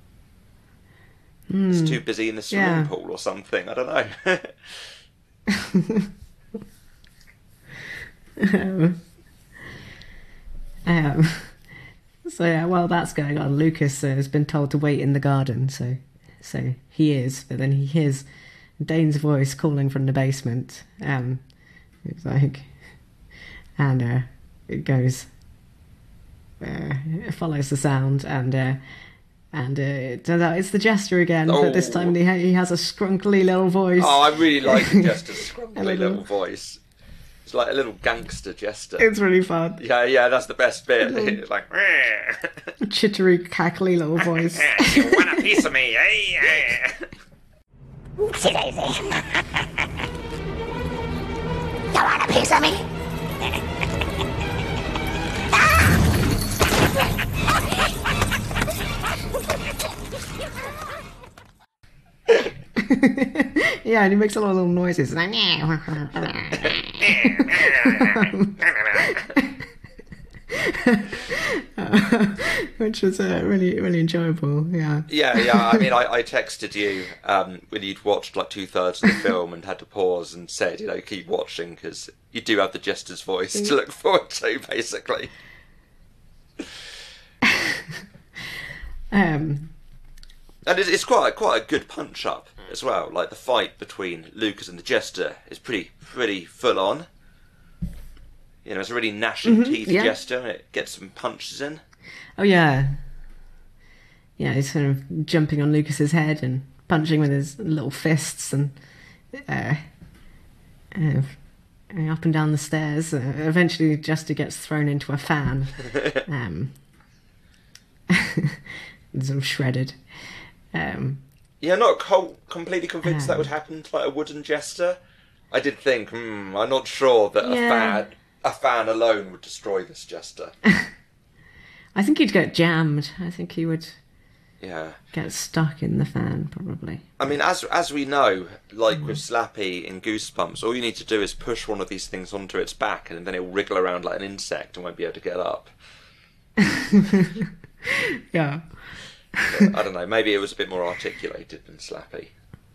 he's Mm. too busy in the swimming Yeah. pool or something. I don't know. um, um, so yeah, while that's going on, Lucas uh, has been told to wait in the garden, so so he is, but then he hears Dane's voice calling from the basement. Um, it's like, and uh, it goes, uh, it follows the sound, and uh, and uh, it turns out it's the Jester again, but this Oh. time he ha- he has a scrunkly little voice. Oh, I really like the Jester's scrunkly A little- little voice. It's like a little gangster Jester. It's really fun. Yeah, yeah, that's the best bit. Little- It's like, Chittery, cackly little voice. you want a piece of me, eh? Oopsie daisy. You want a piece of me? Yeah, and he makes a lot of little noises. Like, which was uh, really, really enjoyable. Yeah. Yeah, yeah. I mean, I, I texted you um, when you'd watched like two thirds of the film and had to pause and said, you know, keep watching because you do have the Jester's voice to look forward to, basically. Um, And it's, it's quite quite a good punch up as well. Like the fight between Lucas and the Jester is pretty pretty full on. You know, it's a really gnashing Mhm, teeth yeah. Jester, and it gets some punches in. oh yeah. Yeah, he's kind of jumping on Lucas's head and punching with his little fists and uh, uh, up and down the stairs. Uh, eventually, Jester gets thrown into a fan. Um, sort of shredded. Um, Yeah, not co- completely convinced that Um. would happen to like a wooden Jester. I did think, hmm, I'm not sure that a Yeah. fan a fan alone would destroy this Jester. I think he'd get jammed. I think he would Yeah. get stuck in the fan, probably. I mean, as as we know, like with Slappy in Goosebumps, all you need to do is push one of these things onto its back, and then it'll wriggle around like an insect and won't be able to get up. Yeah. But, I don't know. Maybe it was a bit more articulated than Slappy.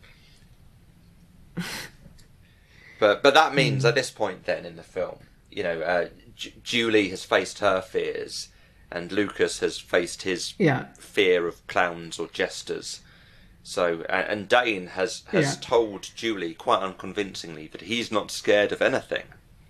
But but that means at this point, then in the film, you know, uh, J- Julie has faced her fears, and Lucas has faced his Yeah. fear of clowns or jesters. So, and, and Dane has has Yeah. told Julie quite unconvincingly that he's not scared of anything.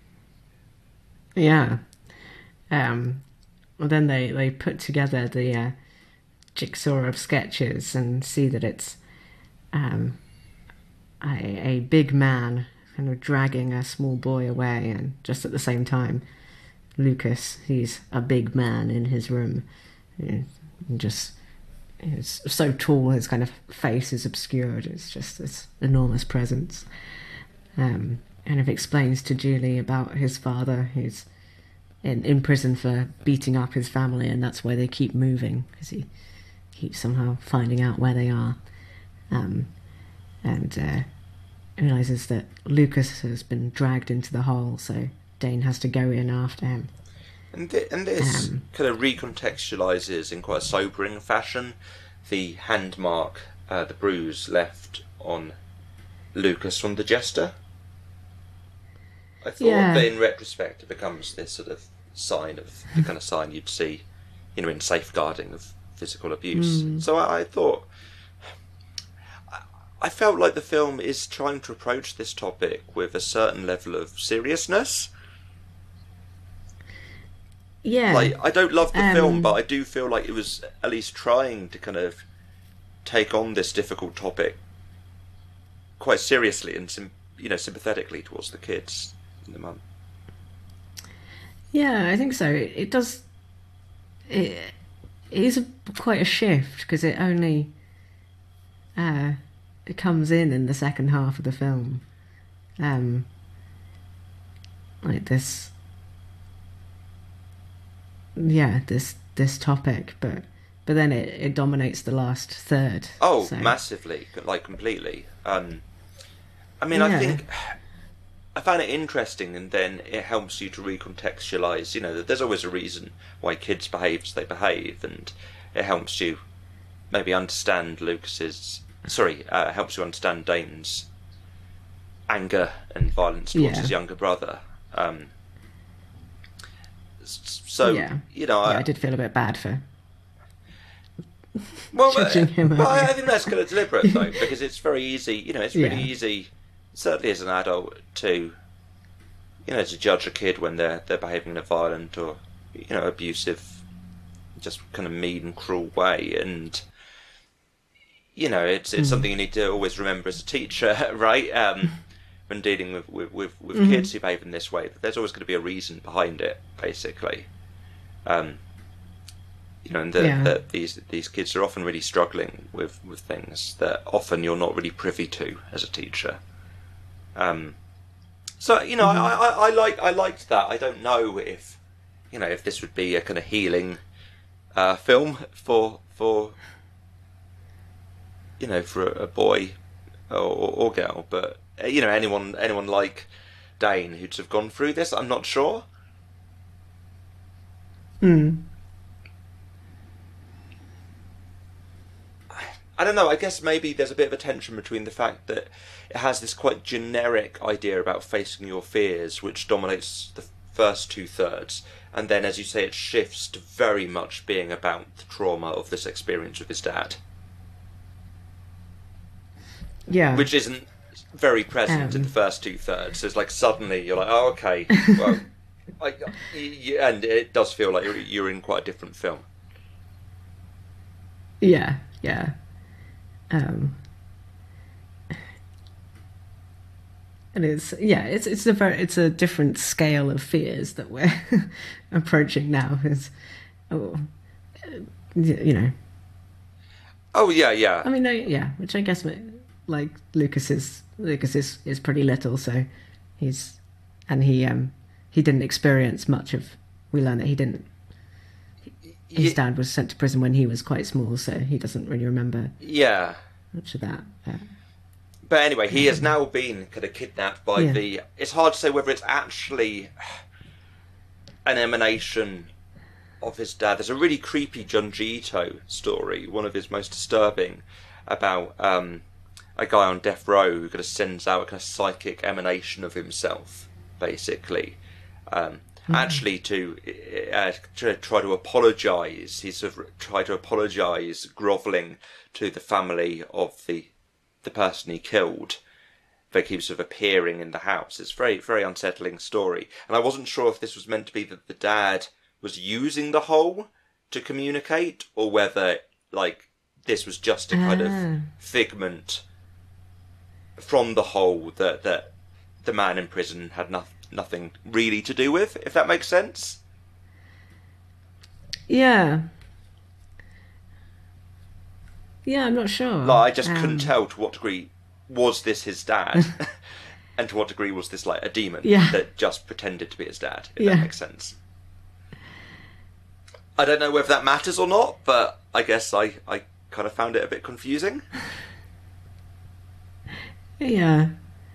Yeah. Um, well, then they, they put together the uh, jigsaw of sketches and see that it's um, a, a big man kind of dragging a small boy away, and just at the same time, Lucas, he's a big man in his room, and just He's so tall, his kind of face is obscured. It's just this enormous presence. Um, and it explains to Julie about his father, who's in, in prison for beating up his family, and that's why they keep moving, because he keeps somehow finding out where they are. Um, and uh, realises that Lucas has been dragged into the hole, so Dane has to go in after him. And, th- and this Um, kind of recontextualises in quite a sobering fashion the hand mark, uh, the bruise left on Lucas from the Jester. I thought Yeah. that in retrospect it becomes this sort of sign of the kind of sign you'd see, you know, in safeguarding of physical abuse. Mm. So I, I thought, I, I felt like the film is trying to approach this topic with a certain level of seriousness. Yeah. Like, I don't love the Um, film, but I do feel like it was at least trying to kind of take on this difficult topic quite seriously and, sim- you know, sympathetically towards the kids and the mum. Yeah, I think so. It, it does. It, it is a, quite a shift, because it only uh, it comes in in the second half of the film. Um, like this. Yeah, this this topic, but but then it, it dominates the last third. Oh, so. massively, like completely. Um, I mean, I Yeah. think I find it interesting, and then it helps you to recontextualize. You know, that there's always a reason why kids behave as they behave, and it helps you maybe understand Lucas's. Sorry, uh, helps you understand Dane's anger and violence towards Yeah. his younger brother. Um, s- so yeah. you know, yeah, I, I did feel a bit bad for well, judging uh, him. But I, I earlier. think that's kind of deliberate, though, because it's very easy. You know, it's really Yeah. easy, certainly as an adult, to you know to judge a kid when they're they're behaving in a violent or you know abusive, just kind of mean and cruel way, and you know it's it's Mm. something you need to always remember as a teacher, right? Um, when dealing with with with, with Mhm. kids who behave in this way, that there's always going to be a reason behind it, basically. Um, you know, and that, Yeah. that these these kids are often really struggling with, with things that often you're not really privy to as a teacher. Um, so you know, Mhm. I, I, I like I liked that. I don't know if you know if this would be a kind of healing uh, film for for you know for a, a boy or, or girl, but uh, you know anyone anyone like Dane who'd have gone through this, I'm not sure. Mm. I don't know, I guess maybe there's a bit of a tension between the fact that it has this quite generic idea about facing your fears, which dominates the first two thirds, and then, as you say, it shifts to very much being about the trauma of this experience with his dad, Yeah. which isn't very present in Um. the first two thirds. So it's like suddenly you're like, oh, okay, well, I, y- y- and it does feel like you're, you're in quite a different film. Yeah, yeah. Um, and it's yeah, it's it's a very it's a different scale of fears that we're approaching now. Is oh, you know, Oh yeah, yeah. I mean, no, yeah, which I guess like Lucas is Lucas is is pretty little, so he's and he um he didn't experience much of. We learn that he didn't. His Ye- dad was sent to prison when he was quite small, so he doesn't really remember Yeah. much of that. But, But anyway, he has now been kind of kidnapped by Yeah. the... It's hard to say whether it's actually an emanation of his dad. There's a really creepy Junji Ito story, one of his most disturbing, about um, a guy on death row who kind of sends out a kind of psychic emanation of himself, basically. Um, Actually, to uh, to try to apologise, he's sort of tried to apologise, grovelling to the family of the the person he killed, but keeps sort of appearing in the house. It's a very, very unsettling story. And I wasn't sure if this was meant to be that the dad was using the hole to communicate, or whether, like, this was just a kind Ah. of figment from the hole that, that the man in prison had no- nothing really to do with, if that makes sense. yeah. Yeah, I'm not sure. Like, I just um, couldn't tell to what degree was this his dad, and to what degree was this like a demon Yeah. that just pretended to be his dad. If Yeah. that makes sense. I don't know whether that matters or not, but I guess I, I kind of found it a bit confusing. Yeah.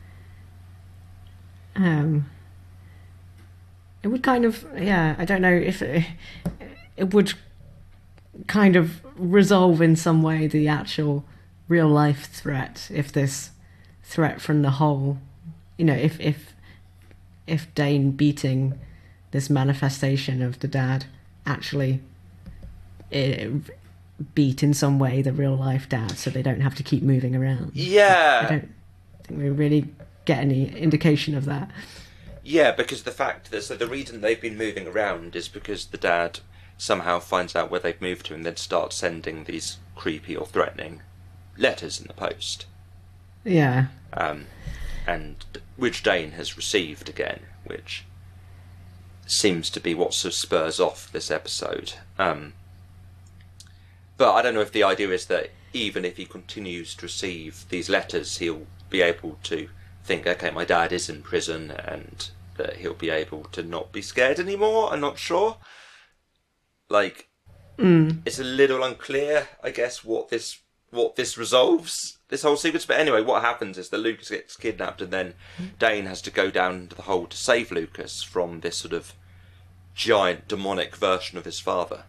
Um. It would kind of, yeah, I don't know if it, it would kind of resolve in some way the actual real life threat if this threat from the whole, you know, if if if Dane beating this manifestation of the dad actually it, beat in some way the real life dad, so they don't have to keep moving around. Yeah. I don't think we really get any indication of that. Yeah, because the fact that so the reason they've been moving around is because the dad somehow finds out where they've moved to and then starts sending these creepy or threatening letters in the post. Yeah. Um, and which Dane has received again, which seems to be what sort of spurs off this episode. Um, but I don't know if the idea is that even if he continues to receive these letters, he'll be able to think, okay, my dad is in prison, and that he'll be able to not be scared anymore. I'm not sure. Like, mm. it's a little unclear, I guess, what this what this resolves, this whole sequence. But anyway, what happens is that Lucas gets kidnapped, and then Dane has to go down into the hole to save Lucas from this sort of giant demonic version of his father.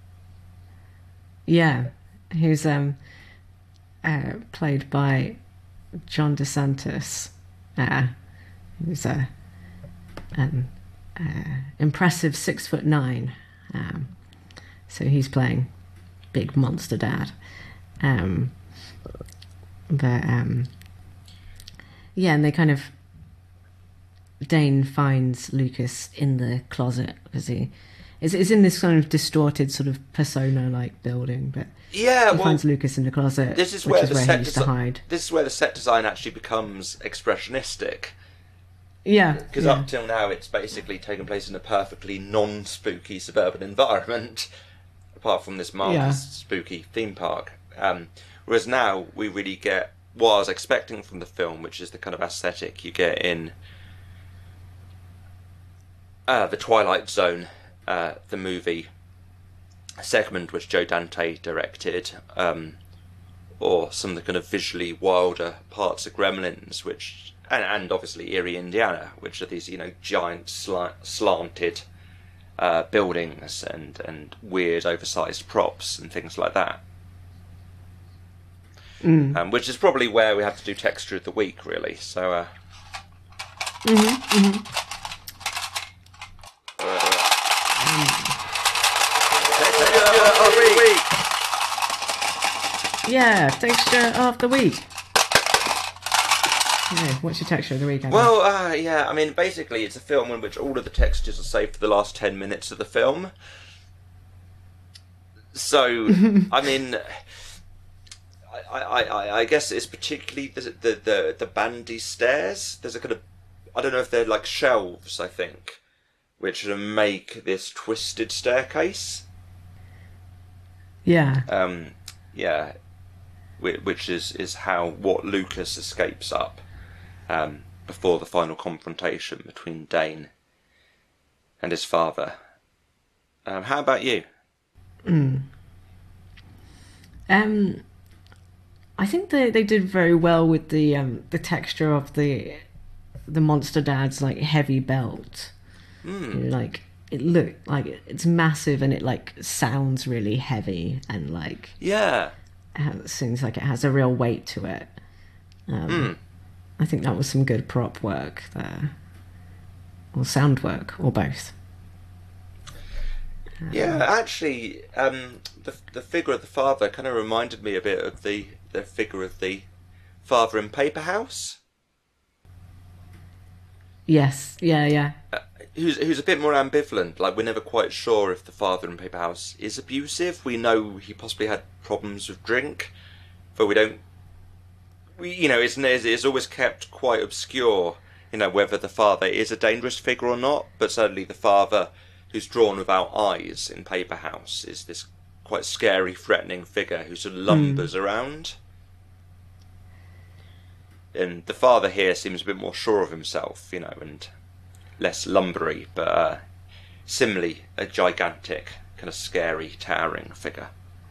Yeah, who's um uh, played by John DeSantis. Uh, who's a an uh, impressive six foot nine. Um, so he's playing big monster dad. Um, but um, yeah, and they kind of Dane finds Lucas in the closet because he is is in this kind of distorted sort of persona-like building, but yeah, he well, finds Lucas in the closet. This is which where is the where set he used to desi- hide. This is where the set design actually becomes expressionistic. Yeah, Because yeah. up till now it's basically taken place in a perfectly non-spooky suburban environment, apart from this marvelous Yeah. spooky theme park. Um, whereas now we really get what I was expecting from the film, which is the kind of aesthetic you get in uh, The Twilight Zone, uh, the movie segment which Joe Dante directed, um, or some of the kind of visually wilder parts of Gremlins, which and, and obviously Erie, Indiana, which are these, you know, giant sli- slanted uh, buildings and, and weird oversized props and things like that. Mm. Um, which is probably where we have to do texture of the week, really. So, uh, Mm-hmm, mm-hmm. Yeah, texture of the week. Yeah, what's your texture of the week, Adam? Well, uh, yeah, I mean, basically it's a film in which all of the textures are saved for the last ten minutes of the film. So, I mean, I, I, I, I guess it's particularly the, the, the, the bandy stairs. There's a kind of, I don't know if they're like shelves, I think, which sort of make this twisted staircase. Yeah. Um, yeah, which is, is how, what Lucas escapes up. Um, before the final confrontation between Dane and his father. Um, how about you? Mm. Um, I think they, they did very well with the um, the texture of the the monster dad's like heavy belt. Mm. You know, like it looked like it's massive and it like sounds really heavy and like yeah, it seems like it has a real weight to it. Um, mm. I think that was some good prop work there, or sound work, or both. Yeah, actually, um, the the figure of the father kind of reminded me a bit of the, the figure of the father in Paper House. Yes, yeah, yeah. Uh, who's who's a bit more ambivalent. Like, we're never quite sure if the father in Paper House is abusive. We know he possibly had problems with drink, but we don't. We, you know, it's, it's always kept quite obscure, you know, whether the father is a dangerous figure or not, but certainly the father who's drawn without eyes in Paper House is this quite scary, threatening figure who sort of lumbers mm. around. And the father here seems a bit more sure of himself, you know, and less lumbery, but uh, similarly a gigantic, kind of scary, towering figure.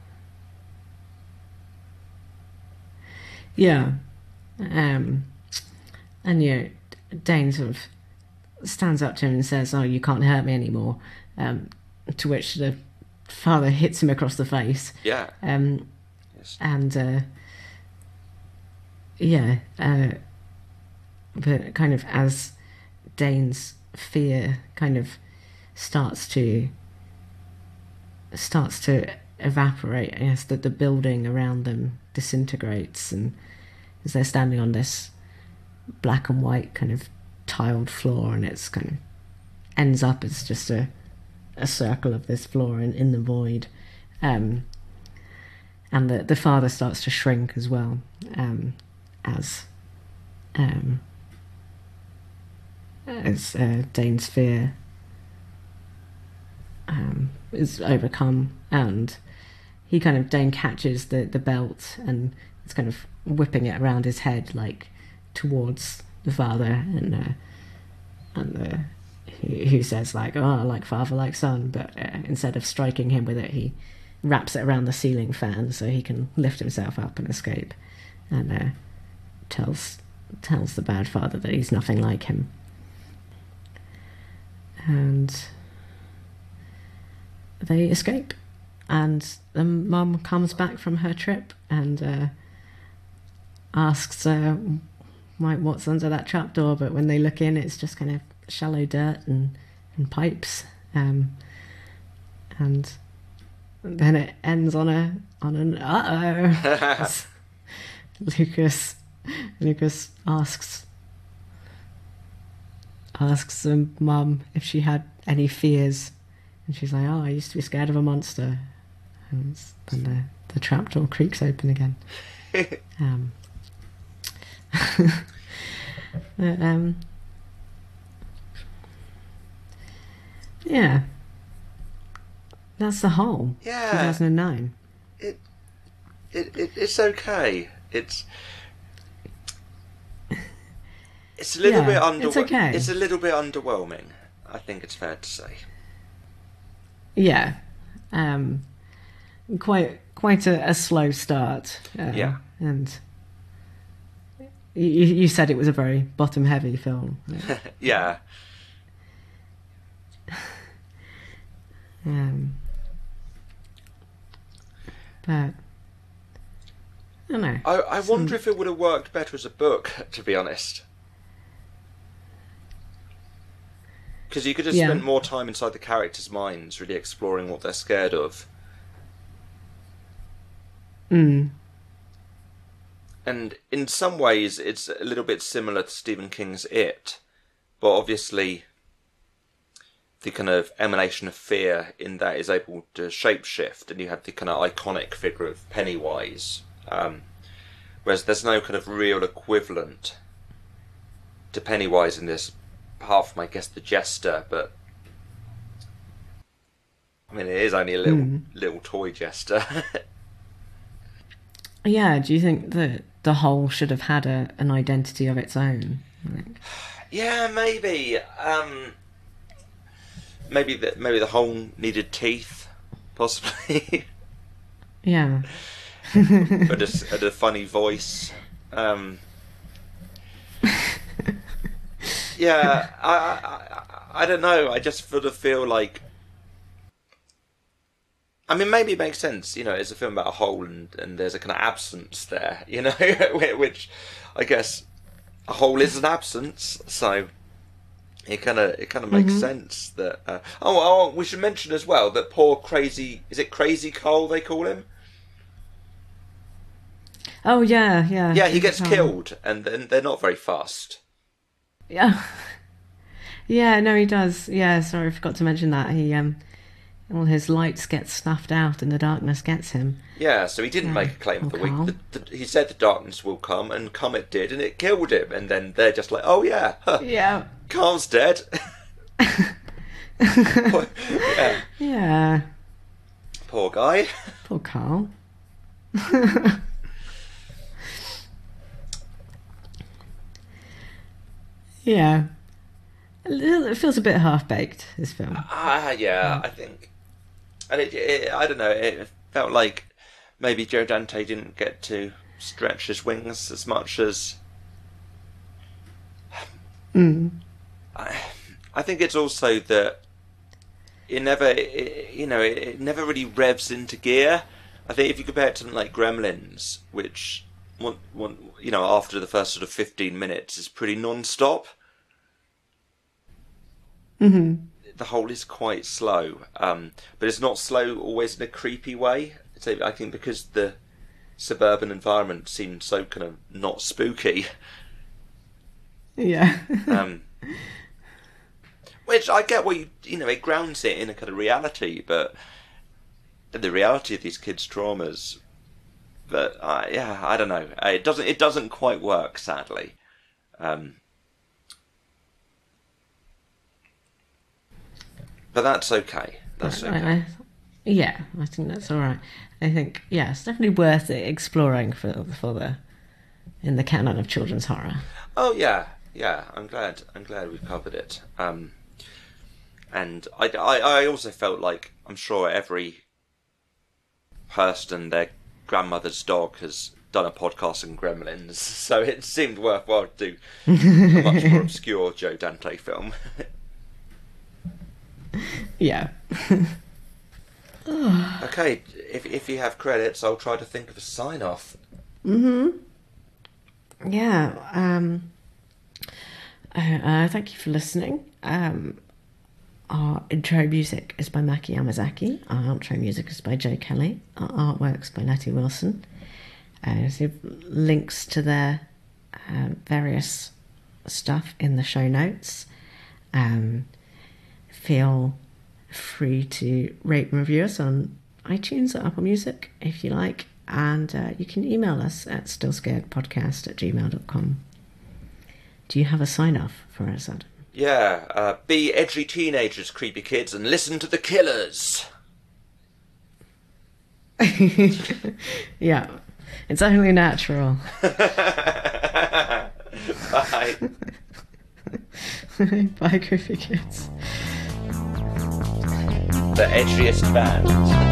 Yeah. Um, and, you know, Dane sort of stands up to him and says, "Oh, you can't hurt me anymore." Um, to which the father hits him across the face. Yeah. Um, yes. And, uh, yeah, uh, but kind of as Dane's fear kind of starts to starts to evaporate, I guess that the building around them disintegrates, and as they're standing on this black and white kind of tiled floor, and it's kind of ends up as just a a circle of this floor in, in the void, um, and the the father starts to shrink as well, um, as um, as uh, Dane's fear um, is overcome, and he kind of Dane catches the the belt and is kind of whipping it around his head, like towards the father, and uh, and the who, who says like, "Oh, like father, like son," but uh, instead of striking him with it, he wraps it around the ceiling fan so he can lift himself up and escape, and uh, tells tells the bad father that he's nothing like him. And they escape, and the mum comes back from her trip and uh, asks uh, like, what's under that trapdoor, but when they look in, it's just kind of shallow dirt and, and pipes, um, and then it ends on a on an uh oh. Lucas Lucas asks asks the mum if she had any fears, and she's like, "Oh, I used to be scared of a monster," and then the the trapdoor creaks open again. um, but, um, yeah, that's the whole. Yeah, two thousand nine. It, it, it, it's okay. It's, it's a little yeah, bit under. It's okay. It's a little bit underwhelming. I think it's fair to say. Yeah, um, quite quite a, a slow start. Uh, yeah, and you, you said it was a very bottom heavy film. yeah. Um, but I don't know. I, I Some... wonder if it would have worked better as a book, to be honest. Because you could have yeah. spent more time inside the characters' minds, really exploring what they're scared of. Mm. And in some ways, it's a little bit similar to Stephen King's It, but obviously the kind of emanation of fear in that is able to shapeshift, and you have the kind of iconic figure of Pennywise, um, whereas there's no kind of real equivalent to Pennywise in this, apart from, I guess, the Jester, but I mean, it is only a little mm. little toy Jester. Yeah, do you think that the whole should have had a, an identity of its own? Like... Yeah, maybe. Um, maybe the, maybe the whole needed teeth, possibly. Yeah. But a, a funny voice. Um, yeah, I, I I don't know. I just sort of feel like. I mean, maybe it makes sense, you know, it's a film about a hole and, and there's a kind of absence there, you know, which I guess a hole is an absence, so it kind of it kind of makes mm-hmm. sense that. Uh, oh, oh, we should mention as well that poor crazy, is it Crazy Cole they call him? Oh yeah, yeah. Yeah, he gets killed, and then they're not very fast. Yeah, yeah, no, he does. Yeah, sorry, I forgot to mention that he um. all his lights get snuffed out and the darkness gets him. Yeah, so he didn't yeah. make a claim of the week. The, the, he said the darkness will come, and come it did, and it killed him. And then they're just like, oh yeah, huh, yeah, Carl's dead. yeah. yeah. Poor guy. Poor Carl. Yeah. It feels a bit half-baked, this film. Ah, yeah, I think... And it, it, I don't know, it felt like maybe Joe Dante didn't get to stretch his wings as much as... Mm. I, I think it's also that it never, it, you know, it, it never really revs into gear. I think if you compare it to like Gremlins, which, one, one, you know, after the first sort of fifteen minutes is pretty non-stop. Mm-hmm. The whole is quite slow, um, but it's not slow always in a creepy way. So I think because the suburban environment seemed so kind of not spooky. Yeah. um, which I get what you, you know, it grounds it in a kind of reality, but the reality of these kids' traumas, but uh, yeah, I don't know. It doesn't, it doesn't quite work, sadly. Um, But that's okay. That's okay. I, I, yeah, I think that's all right. I think, yeah, it's definitely worth it exploring for for the in the canon of children's horror. Oh yeah, yeah. I'm glad. I'm glad we've covered it. Um, and I, I, I also felt like I'm sure every person, their grandmother's dog, has done a podcast on Gremlins, so it seemed worthwhile to do a much more obscure Joe Dante film. Yeah. Okay, if if you have credits, I'll try to think of a sign off. Mm-hmm. Yeah. Um. Uh, uh, thank you for listening. Um. Our intro music is by Maki Yamazaki. Our outro music is by Joe Kelly. Our artwork's by Letty Wilson. Uh, so links to their uh, various stuff in the show notes. Um. Feel free to rate and review us on iTunes or Apple Music if you like, and uh, you can email us at stillscaredpodcast at gmail dot com. Do you have a sign off for us, Adam? Yeah, uh, be edgy teenagers, creepy kids, and listen to the killers. Yeah, it's only natural. Bye. Bye, creepy kids. The edgiest band.